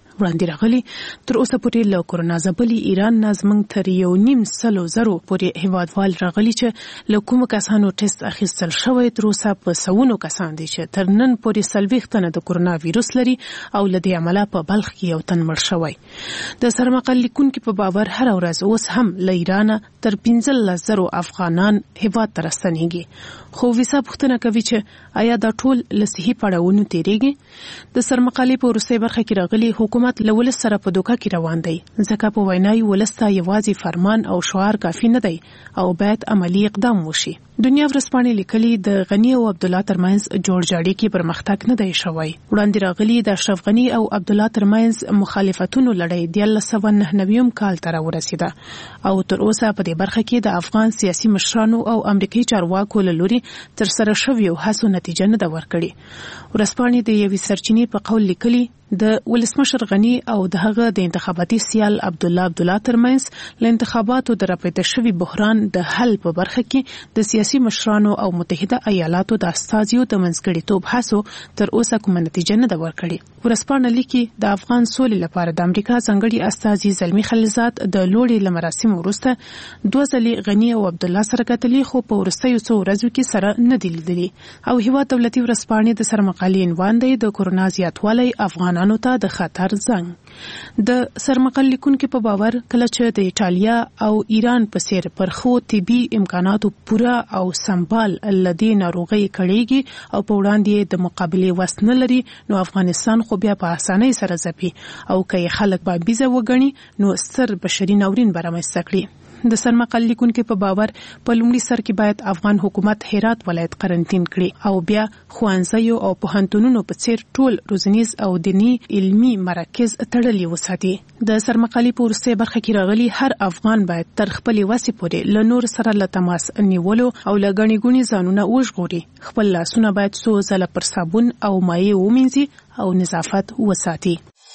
وړاندې راغلي. تر اوسه پورې له کورونا ځپلي ایران نه زموږ تر یو نیم سلو زرو پورې هیوادوال راغلي چې له کومو کسانو ټیسټ اخیستل شوی. تر اوسه په سوونو کسان دي چې تر نن پورې څلوېښت تنه د کورونا ویروس لري او له دې امله په بلخ کې یو تن مړ شوی. د سرمقل لیکونکي په باور هر ورځ اوس هم له ایران تر پنځلس زرو افغانان هیواد ته راستنیږي. خو ویسا پوښتنه کوي چې آیا دا ټول له صحي پړاوونو تیریږي؟ د سرمقالې په وروستۍ برخه کې راغلي حکومت له ولس سره په دوکه کې روان دی، ځکه په وینای ولس ته یوازې فرمان او شعار کافي نه دی او باید عملی اقدام وشي. دنیا ورځپاڼې لیکلي د غنی او عبد الله ترمنځ جوړ جاړي کې پرمختګ نه دی شوی. وړاندې راغلي د اشرف غنی او عبد الله ترمنځ مخالفتونو لړۍ د ألف وسیزه نهه نوي کال ته ورسیده او تر اوسه په دې برخه کې د افغان سیاسي مشرانو او امریکایي چارواکو له لوري تر سره شویو هڅو نتیجه نه ده ورکړې. ورځپاڼې د یوې سرچینې په قول لیکلي د ولسمشر غنی او د هغه د انتخاباتي سیال عبد الله عبد الله ترمنځ له انتخاباتو د راپیدا شوی بحران د حل په برخه کې د سیاسي مشرانو او متحده ایالاتو د استازیو د منځګړیتوب هڅو تر اوسه کومه نتیجه نه ده ورکړې. ورځپاڼه لیکي د افغان سولې لپاره د امریکا ځانګړي استازي زلمی خلیلزاد د لوړې له مراسمو وروسته دوه ځلې غنی او عبد الله سره کتلي، خو په وروستیو څو ورځو کې سره نه دي لیدلي. او هیواد دولتي ورځپاڼې د سرمقالې عنوان دی د کورونا زیاتوالی افغانانو ته د خطر زنګ. د سرمقال لیکونکو په باور کله چې د ایټالیا او ایران په څیر پر خو طبي امکاناتو پوره او سمبال لدی ناروغي کړيږي او په وړاندې د مقابله وس نه لري، نو افغانستان خو بیا په اسانۍ سره ځپي او کای خلک به بيزه وګڼي نو ستر بشري ناورین برامسته کړي. د سرمقال لیکونکو په باور په لومړي سر کې باید افغان حکومت هرات ولایت قرنټین کړي او بیا خوانځي او پوهنتونونو په څیر ټول روزنیز او دینی علمی مراکز تړلي وساتي. د سرمقالې په وروستۍ برخه کې راغلي هر افغان باید تر خپل وسې پورې له نور سره له تماس نیولو او له غني ګونی ځانونه وژغوري. خپل لاسونه باید څو ځله پر صابون او مایع ومینځي او نظافت وساتي.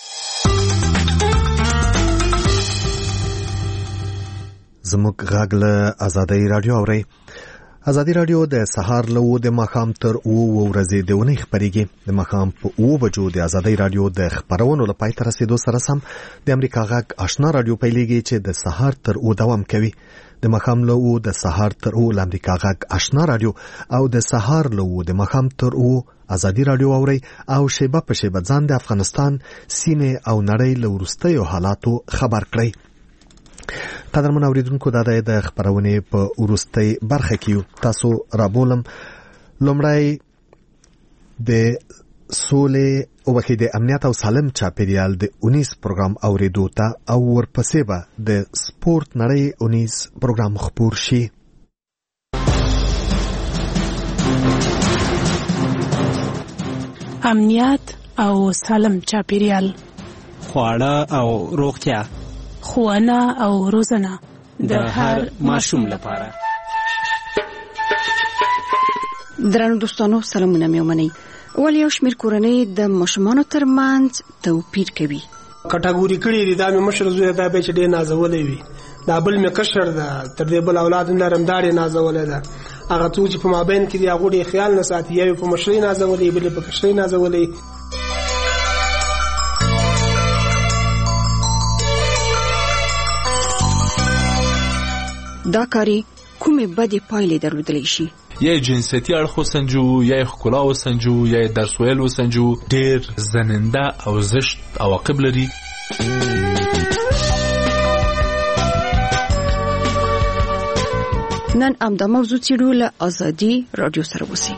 زموږ غږ له ازادي رادیو اوري. ازادي رادیو د سهار له و د ماخام تر او ورځې د ونې خبريږي. د ماخام په او بجو د ازادي رادیو د خبرونو لپاره تر رسیدو سره سم د امریکا غږ آشنا رادیو پیلېږي چې د سهار تر او دوام کوي. د ماخام له او د سهار تر او د امریکا غږ آشنا رادیو او د سهار له او د ماخام تر او ازادي رادیو اوري او شیبه په شیبه ځان د افغانستان سیمه او نړۍ له ورستیو حالاتو خبر کړي. قدرمن اوریدونکو دا د خبرونه په ورستۍ برخه کې تاسو رابولم. لومړی د سولې او وکړې د امنیت او سالم چاپیریال د اونیس پروګرام اوریدو ته او ورپسې به د سپورت نړۍ اونیس پروګرام خبر شي. امنیت او سالم چاپیریال، خواړه او روغتیا، ښوونه او روزنه د هر ماشوم لپاره. درنو دوستانو سلامونه مې ومنئ. ولې یو شمېر کورنۍ د ماشومانو ترمنځ توپیر کوي. کټګوري کړي دي دا مې مشر زوی دا به چې ډېر نازولې وي، دا بل مې کشر ده تر دې بل اولاد لرم دا ډېر نازولې ده. هغه څوک چې په مابین کې دی هغه ډېر خیال نه ساتي، یو په مشرۍ نازولې بل په کشرۍ نازولې. دا کاری کومې بدې پایلې درلودلی شي؟ یا جنسیتي اړخ وسنجو، یا ښکلا وسنجو، یا درس ویل وسنجو، ډېر زننده او زشت عواقب لري. نن همدا موضوع څېړو له ازادي رادیو سره اوسئ.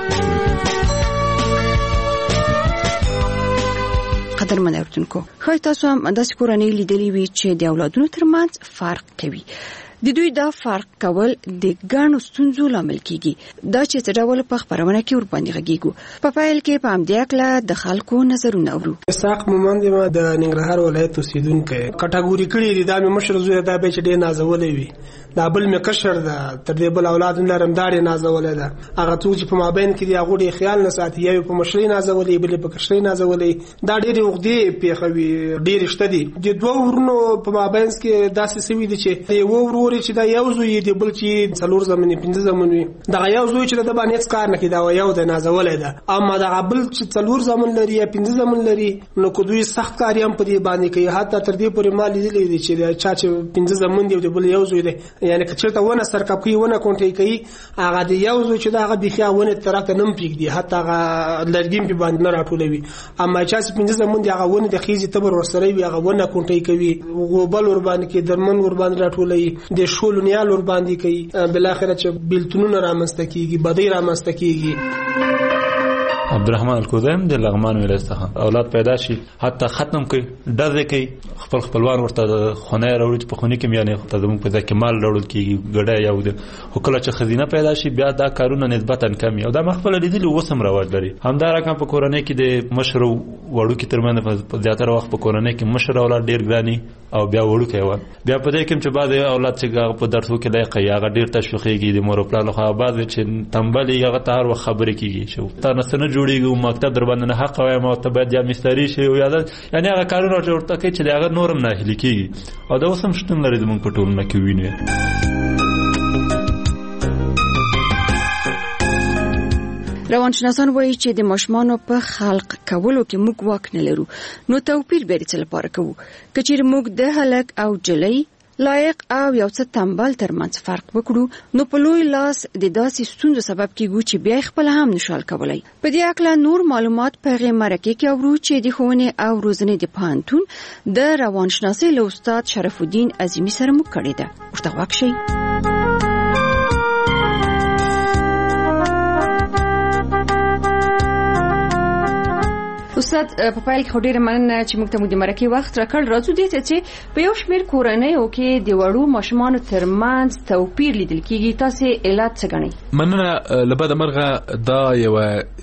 قدرمن اوریدونکو، ښایي تاسو هم داسې کورنۍ لیدلې وي چې د اولادونو ترمنځ فرق کوي. د دوی دا فرق کول د ګڼو ستونزو لامل کیږي. دا چې څه ډول په خبرونه کې ورباندې غږیږو. په پیل کې په همدې اړه د خلکو نظرونه اورو. اسحاق مومند ما د ننګرهار ولایت اوسیدونکی کټګوري کړي دي. دا مې مشر زوی دا به چې ډېر نازولې وي، دا بل مې کشر ده تر دې بل اولاد لرم دا ډېر نازولې ده. هغه څوک چې په مابین کې دی هغه ډېر خیال نه ساتي، یو په مشرۍ نازولې بل په کشرۍ نازولې. دا ډېرې عقدې پیښوي، ډېرې شته دي. د دوه ورونو په مابین کې داسې سوي دي چې یو ورور ګوري چې دا یو زوی دی بل چې څلور زمونی پنځه زمونی دا یو زوی چې د باندې کار نه کیدا یو د نازولې ده اما دا بل چې څلور زمون لري یا پنځه زمون لري نو کو دوی سخت کاری هم په دې باندې کوي حتی تر دې پورې مال دي دي چې چا چې پنځه زمون دی بل یو زوی دی یعنی که چېرته ونه سرکپ کوي ونه کونټي کوي هغه دی یو زوی چې دا هغه بيخي ونه ترکه نم پیګ دی حتی هغه لرګیم په باندې نه راټولوي اما چې پنځه زمون دی هغه ونه د خيزي تبر ورسره وي هغه ونه کونټي کوي غوبل ور باندې کې درمن ور باندې راټولوي د شول نیال ور باندې کوي بل اخر چې بلتونونه رامنځته کیږي بدی رامنځته کیږي عبدالرحمن الکوزیم د لغمان ولایت څخه اولاد پیدا شي حتی ختم کوي ډزې کوي خپل خپلوان ورته خونه راوړي چې په خونه کې یعنی ته زموږ په ځکه مال راوړل کیږي ګډه یو د هکله چې خزینه پیدا شي بیا دا کارونه نسبتا کم او دا مخفل لیدل وسم رواج لري همدا رقم په کورنۍ کې د مشر وړو کې ترمنځ په زیاتره وخت په کورنۍ کې مشر اولاد ډیر ګراني او بیا وړو کې و بیا په دې کې چې بعد اولاد چې په درسو کې لایق یا ډیر تشویقيږي د مور په لخوا بعد چې تنبلي هغه تار و خبرې کیږي شو تا نه جوړیږي مکتب در باندې حق وایم او ته باید یا مستری شي او یاد یعنی هغه کارونه ورته کوي چې هغه نورم نه هلي کیږي او دا اوسم شتون لري زموږ په ټولنه کې ویني روانشناسان وایي چې د ماشومانو په خلق کولو کې موږ واک نه لرو نو توپیر به څه لپاره کوو که چیرې موږ د هلک او جلۍ لایق او یو څه تنبل ترمنځ فرق وکړو نو په لوی لاس د داسې ستونزو سبب کیږي چې بیا خپل هم نشال کولای په دې اړه نور معلومات په غیمرکه کې اورو چې د ښوونې او روزنې د پوهنتون د روانشناسۍ له استاد شرف الدین عظیمی سره مو کړی ده ورته واکشي استاد په پایل کې ډېر مننه چې موږ ته مو د مرکه وخت راکړ راځو دې چې په یو شمېر کورنۍ او کې د وړو ماشومانو ترمنځ توپیر لیدل کېږي تاسو علت څه ګڼئ مننه لبد مرغه دا یو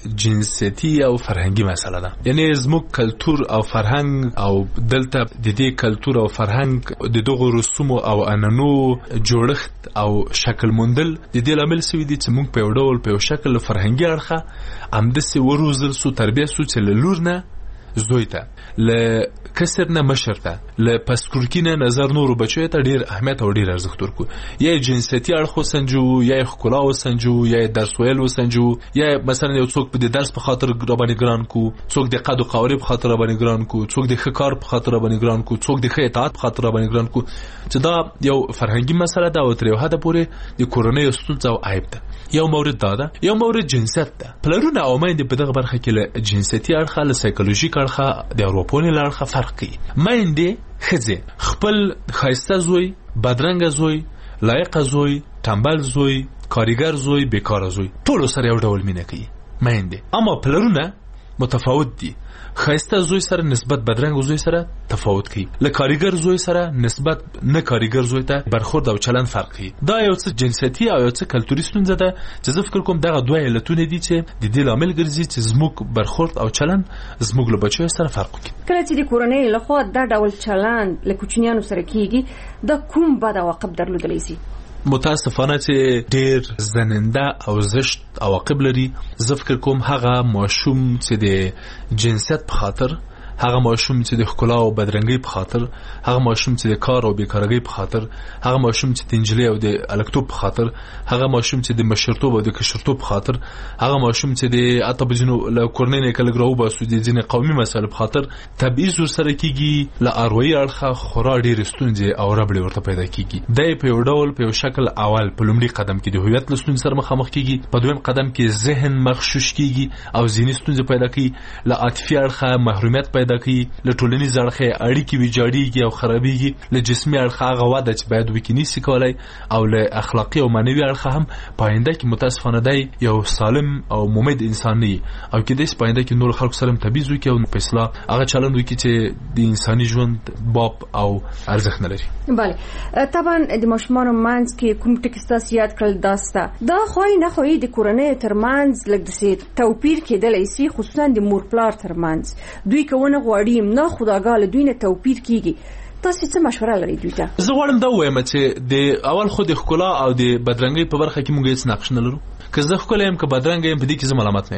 جنسيتي او فرهنګي مسله ده یعنی زموږ کلچر او فرهنګ او دلته د دې کلچر او فرهنګ د دغه رسوم او انانو جوړښت او شکل موندل د دې لامل سوي دي چې موږ په وړول په شکل فرهنګي اړخه امدسي وروزل سو تربیه سو چې لور زوی ته ل کسر نه مشر ته ل پسکورکینه نظر نورو بچو ته ډیر اهمیت او ډیر ارزښت ورکو یا جنسيتي اړخ سنجو یا خکلا وسنجو یا درس ویل وسنجو یا مثلا یو څوک په درس په خاطر رباني ګران کو څوک د قد او قوارب په خاطر رباني ګران کو څوک د خکار په خاطر رباني ګران کو څوک د اطاعت په خاطر رباني ګران کو چې دا یو فرهنګي مسله ده او تر یو حد پورې د کورنۍ ستونزه او عیب ده یو مورد دا ده یو مورد جنسیت ده پلرونه او مېند په دغه برخه کې له جنسيتي اړخ له سایکولوژیک اړخ د اروپونی اړخ فرق کوي مېند خزه خپل خاصه زوی بدرنګ زوی لایق زوی تنبل زوی کاریګر زوی بیکار زوی ټول سره یو ډول مینه کوي مېند اما پلرونه متفاوت دي خاصه زوی سره نسبت بدرنګ زوی سره تفاوت کوي ل کاریګر زوی سره نسبت نه کاریګر زوی ته برخورد او چلن فرق کوي دا یو څه جنسيتي او یو څه کلتوري ستونزه ده چې زه فکر کوم دغه دوه علتونه دي چې د دې لامل ګرځي چې زموږ برخورد او چلن زموږ له بچو سره فرق کوي کله چې د کورنۍ له خوا دا ډول چلن له کوچنیانو سره کیږي دا کوم بد عواقب درلودلی شي متاسفانه چې ډیر زننده او زشت عواقب لري زه فکر کوم هغه ماشوم چې د جنسیت په خاطر هغه ماشوم چې د خکلا او بدرنګي په خاطر هغه ماشوم چې د کار او بیکارګي په خاطر هغه ماشوم چې د انجلي او د الکتوب په خاطر هغه ماشوم چې د مشرتوب او د کشرتوب په خاطر هغه ماشوم چې د اټبجنو له کورنۍ کله ګراو باسو د ځینې قومي مسایل په خاطر تبعیض سره کیږي له اروي اړخه خورا ډیر ستونزې او ربړې ورته پیدا کیږي د په ډول په شکل اول په لومړي قدم کې د هویت له ستونزې سره مخامخ کیږي په دویم قدم کې ذهن مغشوش کیږي او ځینې ستونزې پیدا کیږي له عاطفي اړخه محرومیت پیدا کوي له ټولنیز اړخه اړیکې ویجاړيږي او خرابېږي له جسمي اړخه غواده چې باید وکینی سي کولای او له اخلاقی او معنوي اړخه هم پاینده کې متاسفانه دی یو سالم او ممید انساني او کې د پاینده کې نور خلکو سره تبعیض وکي او په اصلاح هغه چلند وکي چې د انساني ژوند باب او ارزښت نه لري. بله طبعا د ماشومانو منځ کې کوم ټکسټاس یاد کړل داسته دا خوای نه خوای د کورنۍ ترمنځ لږ د توپیر کېدلی سي خصوصا د مور پلار ترمنځ دوی کوونه غواړي نه خداګاله دوی نه توپیر کیږي تاسو څه مشوره لرئ دوی ته؟ زه غواړم دا وایم چې د اول خو د ښکلا او د بدرنګۍ په برخه کې موږ هیڅ نقش نه لرو که زه ښکلا یم که بدرنګ یم په دې کې زه ملامت نه یم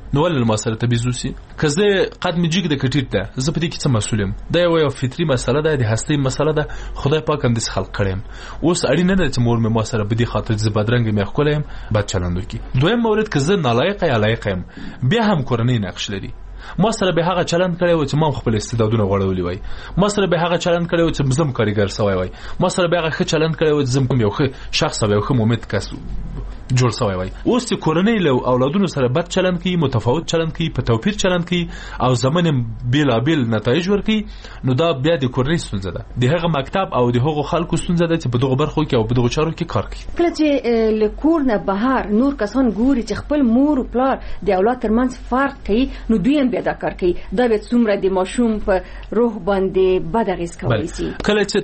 نو ول ما سره تبيزوسي کزه قد می جګ د کټیټ ده زه په دې کې څه مسولم دا یو فطري مسله ده د هستي مسله ده خدای پاک هم د خلق کړم اوس اړینه نه چې مور مې ما سره بدی خاطر ز بدرنګ مې خولم بد چلندو کی دویم مورد کزه نالایق یا لایق یم بیا هم کورنۍ نقش لري ما سره به هغه چلند کړی و چې ما خپل استعدادونه غوړولي وای ما سره به هغه چلند کړی و چې زم کاریګر سوی وای ما سره به هغه ښه چلند کړی و چې زم کوم یو ښه شخص او یو ښه مومنت کس جوړ سوی وای اوس چې کورنۍ له اولادونو سره بد چلند کوي متفاوت چلند کوي په توپیر چلند کوي او زمون بیلابل نتایج ورکوي نو دا بیا د کورنۍ ستونزه ده د هغه مکتب او د هغه خلکو ستونزه ده چې په دغه برخو کې او په دغه چارو کې کار کوي کله چې له کور نه بهر نور کسان ګوري چې خپل مور او پلار د اولاد ترمنځ فرق کوي نو دوی هم بیا دا کار کوي دا به څومره د ماشوم په روح باندې بد اغېز کوي سي کله چې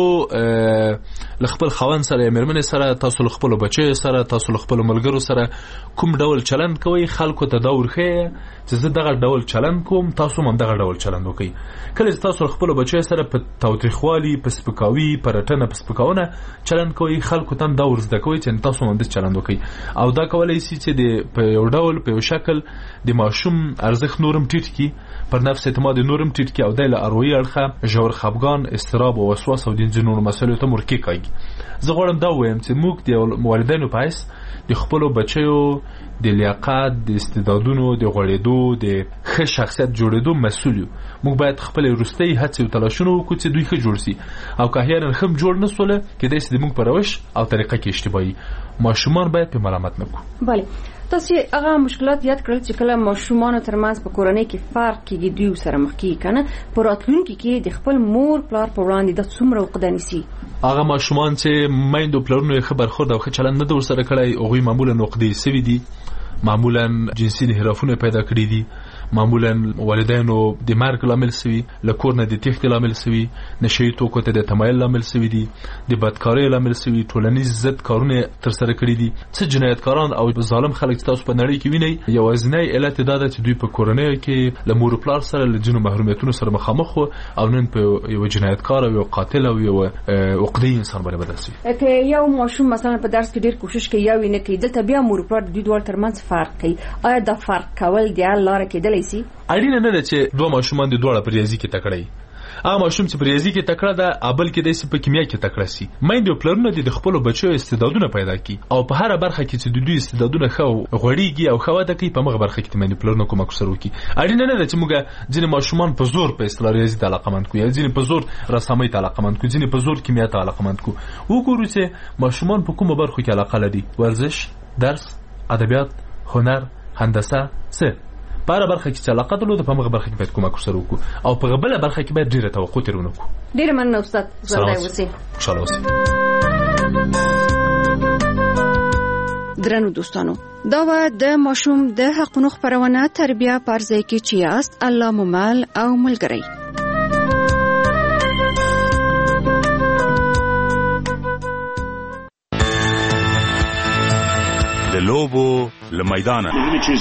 تاسو ل خپل خوان سره مېرمن سره تاسو ل خپل بچي سره تاسو ل خپل ملګرو سره کوم ډول چلند کوي خلکو ته دا ورخه چې زه دغه ډول چلند کوم تاسو هم دغه ډول چلند وکړئ کله چې تاسو خپل بچي سره په تاوتریخوالي په سپکاوي په رټنه په سپکاونه چلند کوي خلکو ته دا ورزده کوي چې تاسو هم د چلند وکړئ او دا کولای شي چې د په یو ډول په یو شکل د ماشوم ارزښت نورم ټیټ کی پر نفس اعتماد نورم ټیټ کی او د اروي اړخه ژور خفګان استراب او وسواس او د جنونو مسلې ته مرکی کوي زه غواړم دا وایم چې موږ د والدینو پایس د خپل بچیو د لیاقت د استعدادونو د غوړېدو د ښه شخصیت جوړېدو مسؤل یو موږ باید خپل وروستۍ هڅې او تلاشونه وکړو چې دوی ښه جوړ شي او که احیانا ښه جوړ نه سوله کېدای شي موږ په روش او طریقه کې اشتباهي ماشومان باید په ملامت نه کړو بله تاسو هغه مشکلات یاد کړل چې کله ماشومان ترمنځ په کورنۍ کې فرق کېږي دوی سره مخ کېږي کنه په راتلونکي کې د خپل مور پلار په وړاندې د څومره وقدان سي هغه ماشومان چې میندو پلرونو خبر خورد او ښه چلند نه در سره کړی هغوی معمولا نقدې سوي دي معمولا جنسي انحرافونه پیدا کړي دي معمولا والدینو د مرګ لامل سوي لکور نه د تېښتې لامل سوي نشهيي توکو ته د تمایل لامل سوي دي د بدکارۍ لامل سوي ټولنیز ضد کارونه تر سره کړي دي څه جنایتکاران او ظالم خلک تاسو په نړۍ کې وینئ یوازینی علت دا ده چې دوی په کورنۍ کې له مور پلار سره له جنو محرومیتونو سره مخامخ وو او نن په یو جنایتکار او یو قاتل او یو عقدي انسان باندې بدل شي که یو ماشوم مثلا په درس کې ډیر کوشش کوي یا ویني کوي دلته بیا مور پلار د دوی ډول ترمنځ فرق کوي آیا دا فرق کول دی لاره کېدلی سي اړینه نه ده چې دوه ماشومان د دوړه په ریاضي کې تکړه هغه ماشوم چې په ریاضي کې تکړه ده ابل کې د په کیمیا کې تکړه سي میندو پلرونه د خپل بچو استعدادونه پیدا کړي او په هر برخه کې چې د دوی استعدادونه خو غوړیږي او خو د کوي په مغه برخه کې میندو پلرونه کوم اکثر وکي اړینه نه ده چې موږ ځینې ماشومان په زور په اصطلاح ریاضي ته علاقمند کوو ځینې په زور رسامۍ ته علاقمند کوو ځینې په زور کیمیا ته علاقمند کوو وګورو چې ماشومان په کومه برخه کې علاقه لري ورزش درس ادبیات هنر هندسه څه په هر برخه کې چې علاقه درلوده په هغه برخه کې باید کومک سره وکړو او په بله برخه کې باید ډیره توقع ترونه وکړو ډیره مننه استاد زړه اوسئ خوشاله اوسئ درنو دوستانو دا و د ماشوم د حقونو خبرونه تربیه پرځای کې چې یاست الله مو مل او ملګری د لوبو لمیدانه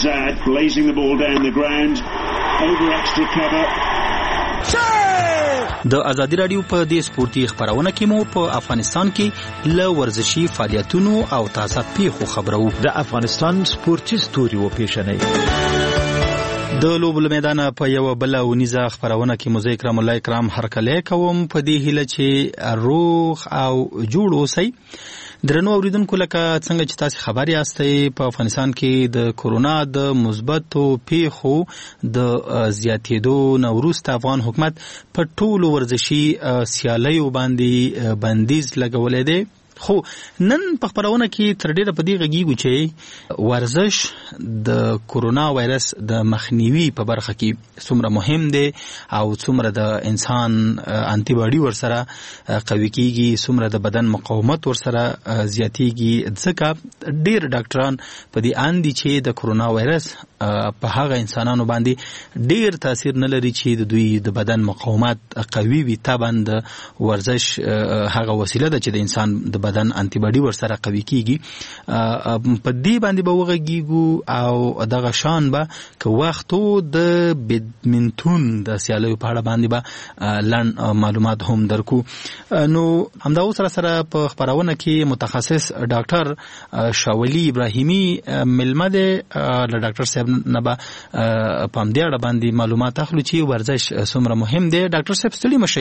د ازادي رادیو په دې سپورتي خبرونه کې مو په افغانستان کې ل ورزشي فعالیتونو او تازه پیښو خبرو د افغانستان سپورتي ستوري و پیښنې د لوبو لمیدانه په یو بل ونیزه خبرونه کې مو ذکر مولای کرام هرکله کوم په دې هله چې روغ او جوړ اوسئ درنو اوریدونکو لکه څنګه چې تاسو خبري یاستئ په افغانستان کې د کورونا د مثبتو پیښو د زیاتېدو نه وروسته افغان حکومت په ټولو ورزشي سیالیو باندې بندیز لګولې دی خو نن په خبرونه کې تر ډیره په دې غږیږو چې ورزش د کورونا وایرس د مخنیوي په برخه کې څومره مهم دی او څومره د انسان انټي باډي ورسره قوي کیږي څومره د بدن مقاومت ورسره زیاتیږي ځکه ډیر ډاکټران په دې اندي چې د کورونا وایرس په هغه انسانانو باندې ډیر تاثیر نه لري چې د دوی د بدن مقاومت قوي وي تابند ورزش هغه وسیله ده چې د انسان د بدن انټي باډي ورسره قوي کیږي په دې باندې به وغږیږو او دغه شان به که وختو د بدمنټون د سیالیو په اړه باندې به لړ معلومات هم درکو نو همدا سره سره په خبرونه کې متخصص ډاکټر شاولی ابراهیمی ملمه ده له ډاکټر صاحب صاحب نه به پام دې اړه باندې معلومات اخلو چې ورزش څومره مهم دی. ډاکټر صاحب ستړي مشي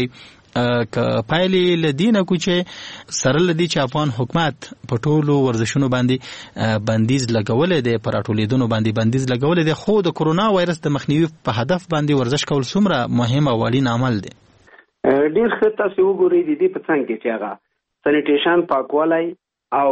ک پایلې لدینه کو چې سره لدی چې افغان حکومت په ټولو ورزشونو باندې بندیز لګولې دی، پر ټولیدونو باندې بندیز لګولې دی، خو د کورونا وایرس د مخنیوي په هدف باندې ورزش کول څومره مهم او اړین عمل دی. ډیر ښه تاسو وګورئ د دې په څنګ کې چې هغه سانیټیشن پاکوالی او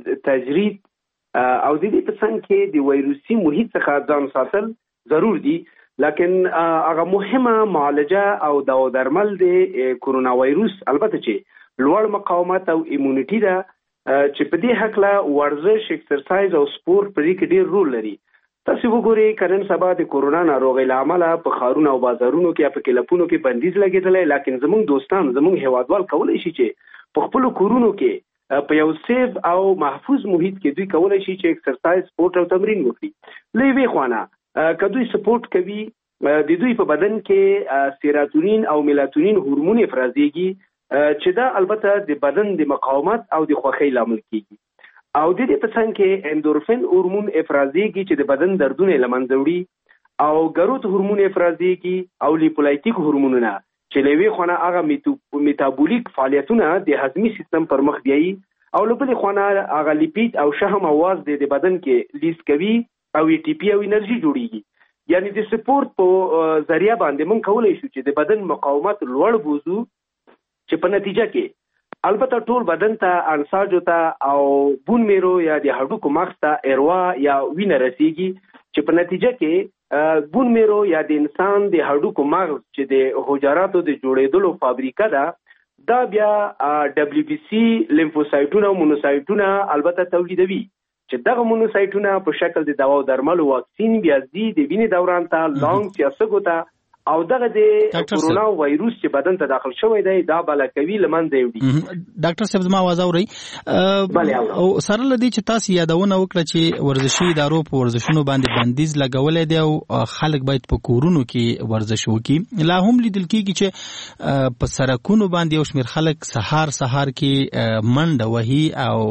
تجرید او د دې په څنګ کې د وایروسي محیط څخه ځان ساتل ضرور دي، لکن هغه مهمه معالجه او دوا درمل د کورونا وایروس البته چې لوړ مقاومت او ایمونیټي ده چې په دې حق لا ورزش اکسرسایز او سپورت په دې کې ډیر رول لري. تاسو وګورئ کنن سبا د کورونا ناروغي لامل په خارونو او بازارونو کې په کلپونو کې بندیز لګیدل، لکن زموږ دوستان زموږ هیوادوال کولای شي چې په خپل کورونو کې په یو سیف او محفوظ محیط کې دوی کولای شي چې اکسرسایز سپورت او تمرین وکړي. لوی خوانه کدوې سپورت کوي د دوی په بدن کې سیروتونین او میلاتونین هورمون افرازيږي چې دا البته د بدن د مقاومت او د خوښۍ لامل کیږي، او د دې په څنګ کې اندورفین هورمون افرازيږي چې د بدن دردونه لمنځه وړي، او ګروت هورمون افرازيږي او لیپولایټیک هورمونونه چې لوي خونه هغه میتابولیک فعالیتونه د هضمي سیستم پر مخ بیایي، او لبلې خونه هغه لیپید او شحم اواز د بدن کې لیس کوي او ای ټي پی او انرژي جوړیږي. یعنی د سپورت په ذریعہ باندې مونږ کولای شو چې د بدن مقاومت لوړ بوزو، چې په نتیجه کې البته ټول بدن ته انساجو ته او بون میرو یا د هډوکو مغز ته اروا یا وینه رسیږي، چې په نتیجه کې بون میرو یا د انسان د هډوکو مغز چې د حجراتو د جوړېدلو فابریکه ده، دا بیا دبلیو بی سی لیمفوسایټونه او مونوسایټونه البته تولیدوي، چې دغه مونوسایټونه په شکل د دوا او درملو واکسین بیا زی د وینې دوران ته لانګ سیاسګو ته او دغه د کورونا وایروس چې بدن ته داخل شوی دی دا بلکوي لمنځه وړي. ډاکټر صاحب زما आवाज اوري او سره لدی چې تاسو یادونه وکړه چې ورزشي ادارو په ورزشونو باندې بندیز لګولې دی او خلک باید په کورونو کې ورزش وکړي. لا هم لیدل کیږي چې په سرکونو باندې او شمیر خلک سهار سهار کې منډه وهي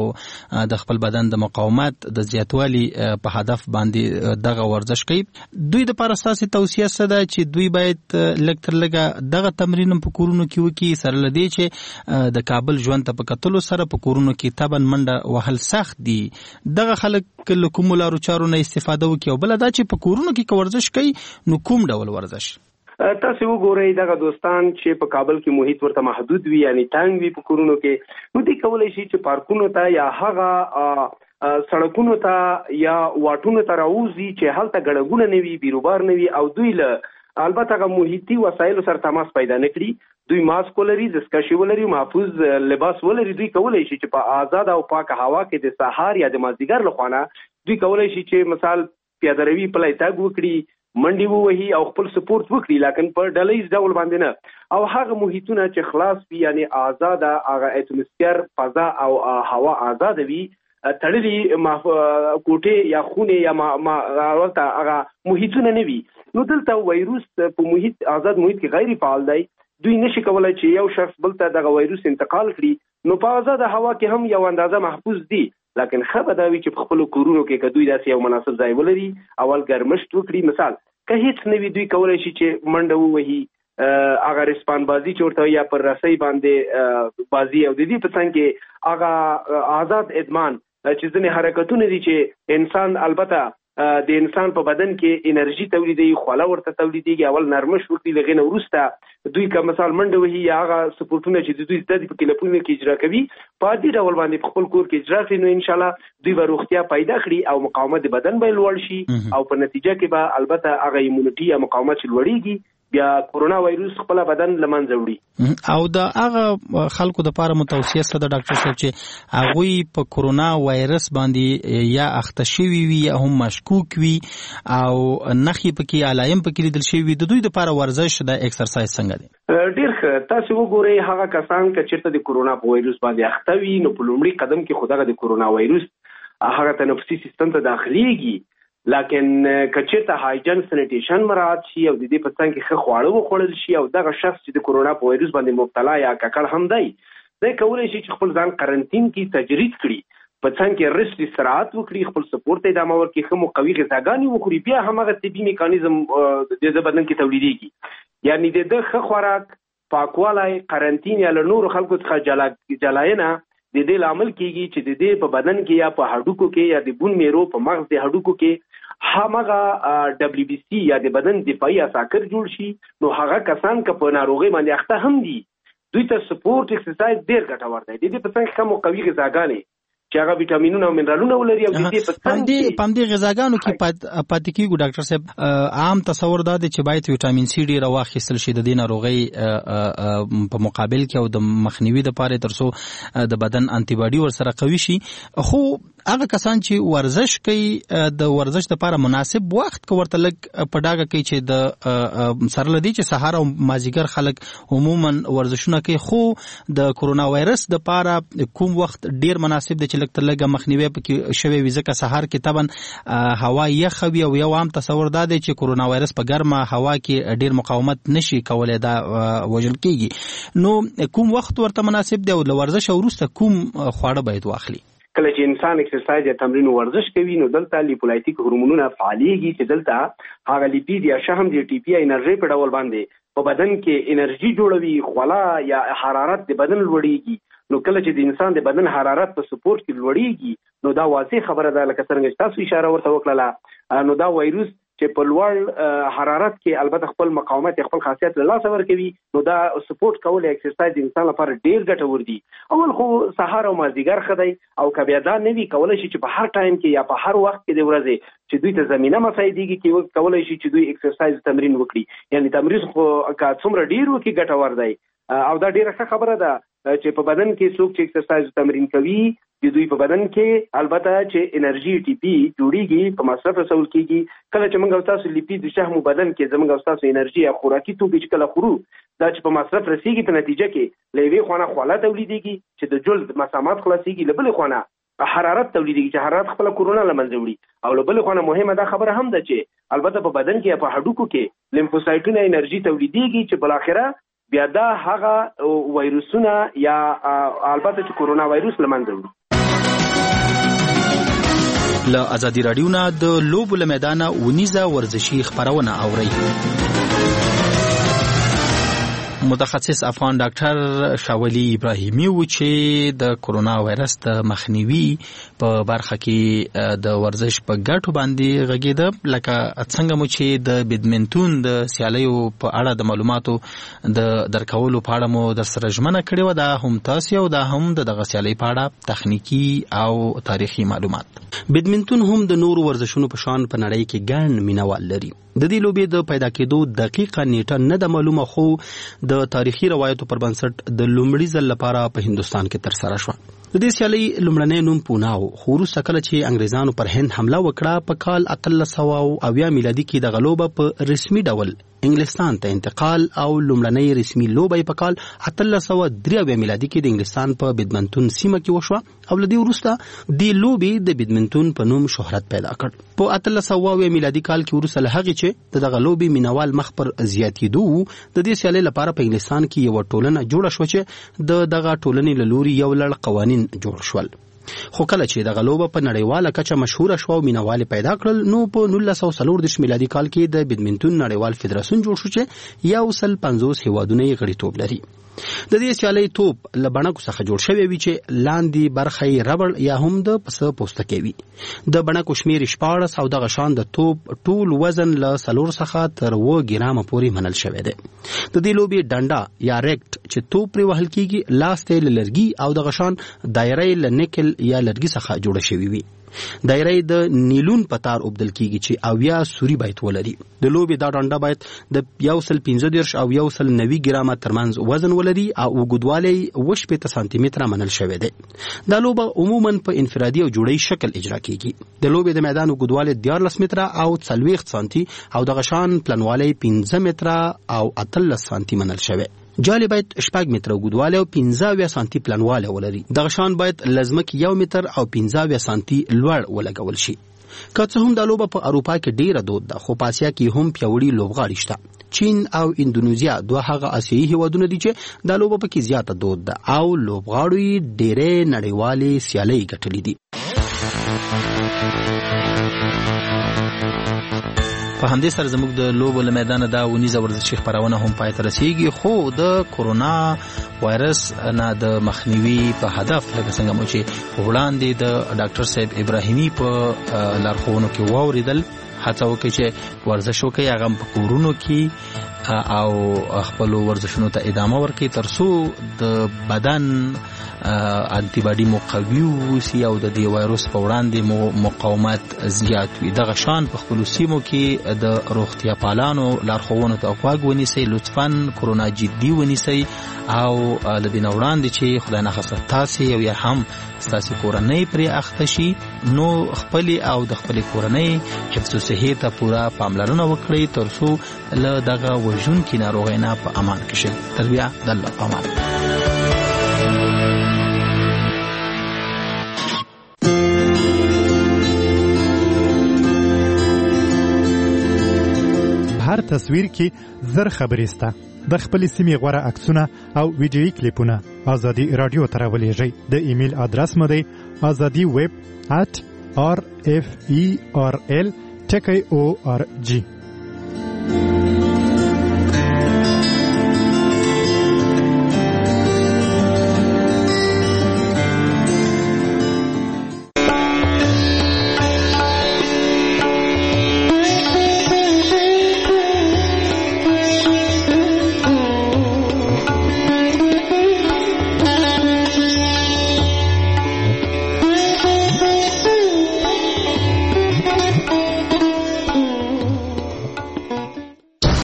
او د خپل بدن د مقاومت د زیاتوالي په هدف باندې دغه ورزش کوي. دوی د لپاره اساسي توصیه څه ده چې دوی باید لږ تر لږه دغه تمرین په کورونو کې وکړي، سره لدی چې د کابل ژوند ته په کتلو سره په کورونو کې تبن منډه وهل سخت دي، دغه خلک له کوم لارو چارو نه استفاده وکړي، او بل دا چې په کورونو کې ورزش کوي نو کوم ډول ورزش؟ تاسو وګورئ دغه دوستان چې په کابل کې محیط ورته محدود وي یعنی تنګ وي په کورونو کې، نو دوی کولای شي چې پارکونو ته یا هغه سړکونو ته یا واټونو ته راوځي چې هلته ګډګونه نه وي، بیروبار نه وي، او دوی له البته هغه محیطي وسایلو سره تماس پیدا نه کړي، دوی ماسک ولري، دستکشې ولري، محفوظ لباس ولري، دوی کولای شي چې په آزاد او پاکه هوا کې د سهار یا د مازدیګر لخوا دوی کولای شي چې مثال پیاده روي پلی تګ وکړي، منډي ووهي او خپل سپورت وکړي، لکن په ډلهییز ډول باندې نه. او هغه محیطونه چې خلاص وي یعنی آزاد هغه اټموسفیر فضا او هوا آزاد وي، تړلي کوټې یا خونه یا ما ورته هغه محیطونه نه وي، نو دلته وایروس په محیط آزاد محیط کې غیر فعال دی، دوی نشي کولای چې یو شخص بل ته دغه وایروس انتقال کړي، نو په آزاد هوا کې هم یو اندازه محفوظ دي، لکن خبره دا وی چې په خپل کورونو کې کدوې داسې یو مناسب ځای ولري، اول ګرمشت وکړي، مثال که هیڅ نه وي دوی کولای شي چې منډه ووهي، هغه رسپان بازی چې ورته یا پر رسۍ باندې بازی، او د دې په څنګ کې هغه آزاد ادمان چې ځینې حرکتونه دي چې انسان البته د انسان په بدن کې انرژي تولیدي، خوله ورته تولیديږي، اول نرمش وکړي، لغې نه وروسته دوی که مثال منډه وهي یا هغه سپورټونه چې د دوی زده دي په کلپونو کې اجرا کوي، په عادي ډول باندې په خپل کور کې اجرا کړي، نو انشاءالله دوی به روغتیا پیدا کړي او مقاومت د بدن به لوړ شي، او په نتیجه کې به البته هغه ایمونیټي یا مقاومت چې لوړیږي بیا کورونا وایروس خپل بدن لمنځه وړي. او دا هغه خلکو د لپاره متوصیه څه ده ډاکټر صاحب چې هغوی په کورونا وایرس باندې یا اخته شوي وي یا هم مشکوک وي او نښې پکې علایم پکې لیدل شوي وي، د دوی د لپاره ورزش د ایکسرسایز څنګه دی؟ ډیر ښه. تاسو وګورئ هغه کسان که چېرته د کورونا په وایروس باندې اخته وي، نو په لومړي قدم کې خو دغه د کورونا وایروس هغه تنفسي سیستم ته داخليږي، لکن کچېرته هایجن سانیټیشن مراعات شي او د دې په څنګ کې ښه خواړه وخوړل شي، او دغه شخص چې د کورونا په وایروس باندې مبتلا یا ککړ هم دی، دی کولی شي چې خپل ځان قرنطین کې تجرید کړي. په څنګه کې رشد استراحت وکړي، خپل سپورت ته ادامه ورکړي، خمو قوي غذاګانې وخوري، بیا همغه طبي میکانیزم د بدن کې تولیدېږي. یعنی د ښه خوراک، پاکوالی، قرنطین یا له نورو خلکو څخه جلا جلاینه د دې لامل کیږي چې د دې په بدن کې یا په هډوکو کې یا د بون میرو په مغز د هډوکو کې همغه دبليو بي سي یا د بدن دفاعي عساکر جوړ شي. نو هغه کسان که په ناروغي باندې اخته هم دي، دوی ته سپورت ایکسرسایز ډیر ګټور دی. د دې په څنګ کې کوم قوي غذاګانې چې هغه ویټامینونه او منرالونه ولري او د دې په څنګ کې په دې غذاګانو کې پاتې کیږي. ډاکټر صاحب عام تصور دا دی چې باید ویټامین سي ډیر واخیستل شي د دې ناروغي په مقابل کې او د مخنیوي لپاره ترڅو د بدن انټي باډي ورسره قوي شي. خو هغه کسان چې ورزش کوي د ورزش لپاره مناسب وخت کو ورته لګ په ډاګه کوي چې د سره لدی چې سهار او مازیګر خلک عموما ورزشونه کوي، خو د کورونا وایرس لپاره کوم وخت ډیر مناسب دی چې لکه لګه مخنیوي پکې شوی وي؟ ځکه سهار کې طبعا هوا یخ وي او یو عام تصور دا دی چې کورونا وایرس په ګرمه هوا کې ډیر مقاومت نشي کولای، دا وژل کیږي. نو کوم وخت ورته مناسب دی او د ورزش وروسته کوم خواړه باید واخلي؟ کله چې انسان ایکسرسایز یا تمرین او ورزش کوي نو دلته لیپولایټیک هورمونونه فعاليږي چې دلته هغه لیپید یا شحم دی ټي پی انرژي په ډول باندې په بدن کې انرژي جوړوي، خلا یا حرارت د بدن لوړیږي. نو کله چې د انسان د بدن حرارت په سپورت کې لوړیږي نو دا واضح خبره ده، لکه څنګه تاسو اشاره ورته وکړه، نو دا وایروس چې په لوړ حرارت کې البته خپل مقاومت خپل خاصیت له لاسه ورکوي. نو دا سپورت کول ایکسرسایز انسان لپاره ډیر ګټور دي. اول خو سهار او مازدیګر خدای او کبه دا نه وی کولای شي چې په هر ټایم کې یا په هر وخت کې د ورځې چې دوی ته زمينه مساعدېږي کې کولای شي چې دوی ایکسرسایز تمرین وکړي. یعنی تمرین خو کا څومره ډیر وکي ګټور دی او دا ډیره ښه خبره ده چې په بدن کې څوک چې ایکسرسایز تمرین کوي د دوی په بدن کې البته چې انرژي ټي پی جوړیږي په مصرف رسول کیږي. کله چې موږ تاسو لیپید شحم بدن کې زموږ تاسو انرژي او خوراکي توکي چې کله خورو دا چې په مصرف رسیږي په نتیجه کې لوي خونه خواله تولیدېږي چې د جلد مسامات خلاصيږي، لبل خونه حرارت تولیدېږي چې حرارت خپل کورونا لمنځه وړي، او لبل خونه مهمه دا خبره هم ده چې البته په بدن کې په هډوکو کې لیمفوسایټونه انرژي تولیدېږي چې بل اخره بیا دا هغه وایروسونه یا البته چې کورونا وایروس لمنځه وړي. له ازادي رادیو نه د لوبو له میدانه ونیزه ورزشي خبرونه اوري. متخصص افغان ډاکټر شاولی ابراهیمی و چې د کورونا وایرس د مخنیوي په برخه کې د ورزش په ګټو باندې غږیده، لکه څنګه مو چې د بیډمنټون د سیالیو په اړه د معلوماتو د درکولو په اړه مو در سره ژمنه کړې و، دا هم تاسو او دا هم د دغه سیالي په اړه تخنیکی او تاریخي معلومات. بیډمنټون هم د نورو ورزشونو په شان په نړۍ کې ګڼ مینوال لري. د دې لوبې د پیدا کېدو دقیقه نیټه نه ده معلومه، خو د تاریخي روایتو پر بنسټ د لومړي ځل لپاره په هندستان کې ترسره شوه. د دې سیالۍ لومړنی نوم پوناو، خو وروسته کله چې انګریزانو پر هند حمله وکړه په کال اتلس سوه اویا میلادي کې دغه لوبه په رسمي ډول انګلستان ته انتقال او لومړنۍ رسمي لوبه په کال اتلس سوه درې اویا میلادي کې د انګلستان په بیډمنټون سیمه کې وشوه او له دې وروسته د لوبې د بیډمنټون په نوم شهرت پیدا کړ. په اتلس سوه اویا میلادي کال کې وروسته له هغې چې دغه لوبې مینوال مخ پر زیاتېدو د دې سیالۍ لپاره په انګلستان کې یوه ټولنه جوړه شوه چې د دغه ټولنې له لوري یو لړ قوانین جوړ شول. خو کله چې دغه لوبه په نړیواله کچه مشهوره شوه او مینوال پیدا کړل نو په نولس سوه څلور دېرش میلادي کال کې د بیډمنټون نړیوال فدراسیون جوړ شو چې یو سل پنځوس هیوادونه یې غړیتوب لري. د دې سیالۍ توپ له بڼکو څخه جوړ شوی وي چې لاندې برخه یې ربړ یا هم د پسه پوستکی وي. د بڼکو شمیر شپاړس او دغه شان د توپ ټول وزن له څلور څخه تر اووه ګرامه پورې منل شوی دی. د دې لوبې ډنډه یا ریکټ چې توپ پرې وهل کیږي لاس ته له لرګي او دغه شان دایره له نیکل یا لرګي څخه جوړه شوی وي. دایره د نیلون په تار اوبدل کیږي چې اویا سوري باید ولري. د لوبې دا ډنډه باید د یو سل پنځه دېرش او یو سل نوي ګرامه ترمنځ وزن ولري او اوږدوالی اوه شپېته سانتي متره منل شوی دی. دا لوبه عموما په انفرادي او جوړی شکل اجرا کیږي. د لوبې د میدان اوږدوالی دیارلس متره او څلوېښت سانتي او دغه شان پلنوالی پنځه متره او اتلس سانتي منل شوی. جالي باید شپږ متره اوږدوالی او پنځه اویا سانتي پلنوالی ولري. دغه شان باید له ځمکې یو متر او پنځه اویا سانتي لوړ ولګول شي. که څه هم دا لوبه په اروپا کې ډیره دود ده خو په اسیا کې هم پیاوړي لوبغاړي شته. چین او اندونیزیا دوه هغه اسیایي هیوادونه دي چې دا لوبه پکې زیاته دود ده او لوبغاړو یې ډیرې نړیوالې سیالۍ ګټلې دي. په همدې سره زموږ د لوبو له میدانه دا ونیزه ورزشي خبرونه هم پای ته رسیږي، خو د کورونا وایرس نه د مخنیوي په هدف لکه څنګه مو چې وړاندې د ډاکټر صاحب ابراهیمي په لارښوونو کې واوریدل، هڅه وکړئ چې ورزش وکړئ، هغه په کورونو کې او خپل ورزشونو ته ادامه ورکړئ ترڅو د بدن انټي باډي مو قوي وي او د دې وایروس په وړاندې مو مقاومت زیات وي. دغه شان په خپل سیمو کې د روغتیا پالانو لارښوونو ته غوږ ونیسئ، لطفاً کورونا جدي ونیسئ او له دې نه وړاندې چې خدای ناخواسته تاسې او یا هم ستاسې کورنۍ پرې اخته شي نو خپل او د خپل کورنۍ حفظ صحي ته پوره پاملرنه وکړئ ترڅو له دغه وژونکي ناروغۍ نه په امان کې شئ. تر بیا د الله په امان. هر تصویر کې زر خبرې سته. د خپل سیمې غوړه عکسونه او ویډیویي کلیپونه ازادي رادیو ته راولېږئ. د ایمیل ادرس مو دی azadi web at r f e r l ټکی او ار جی.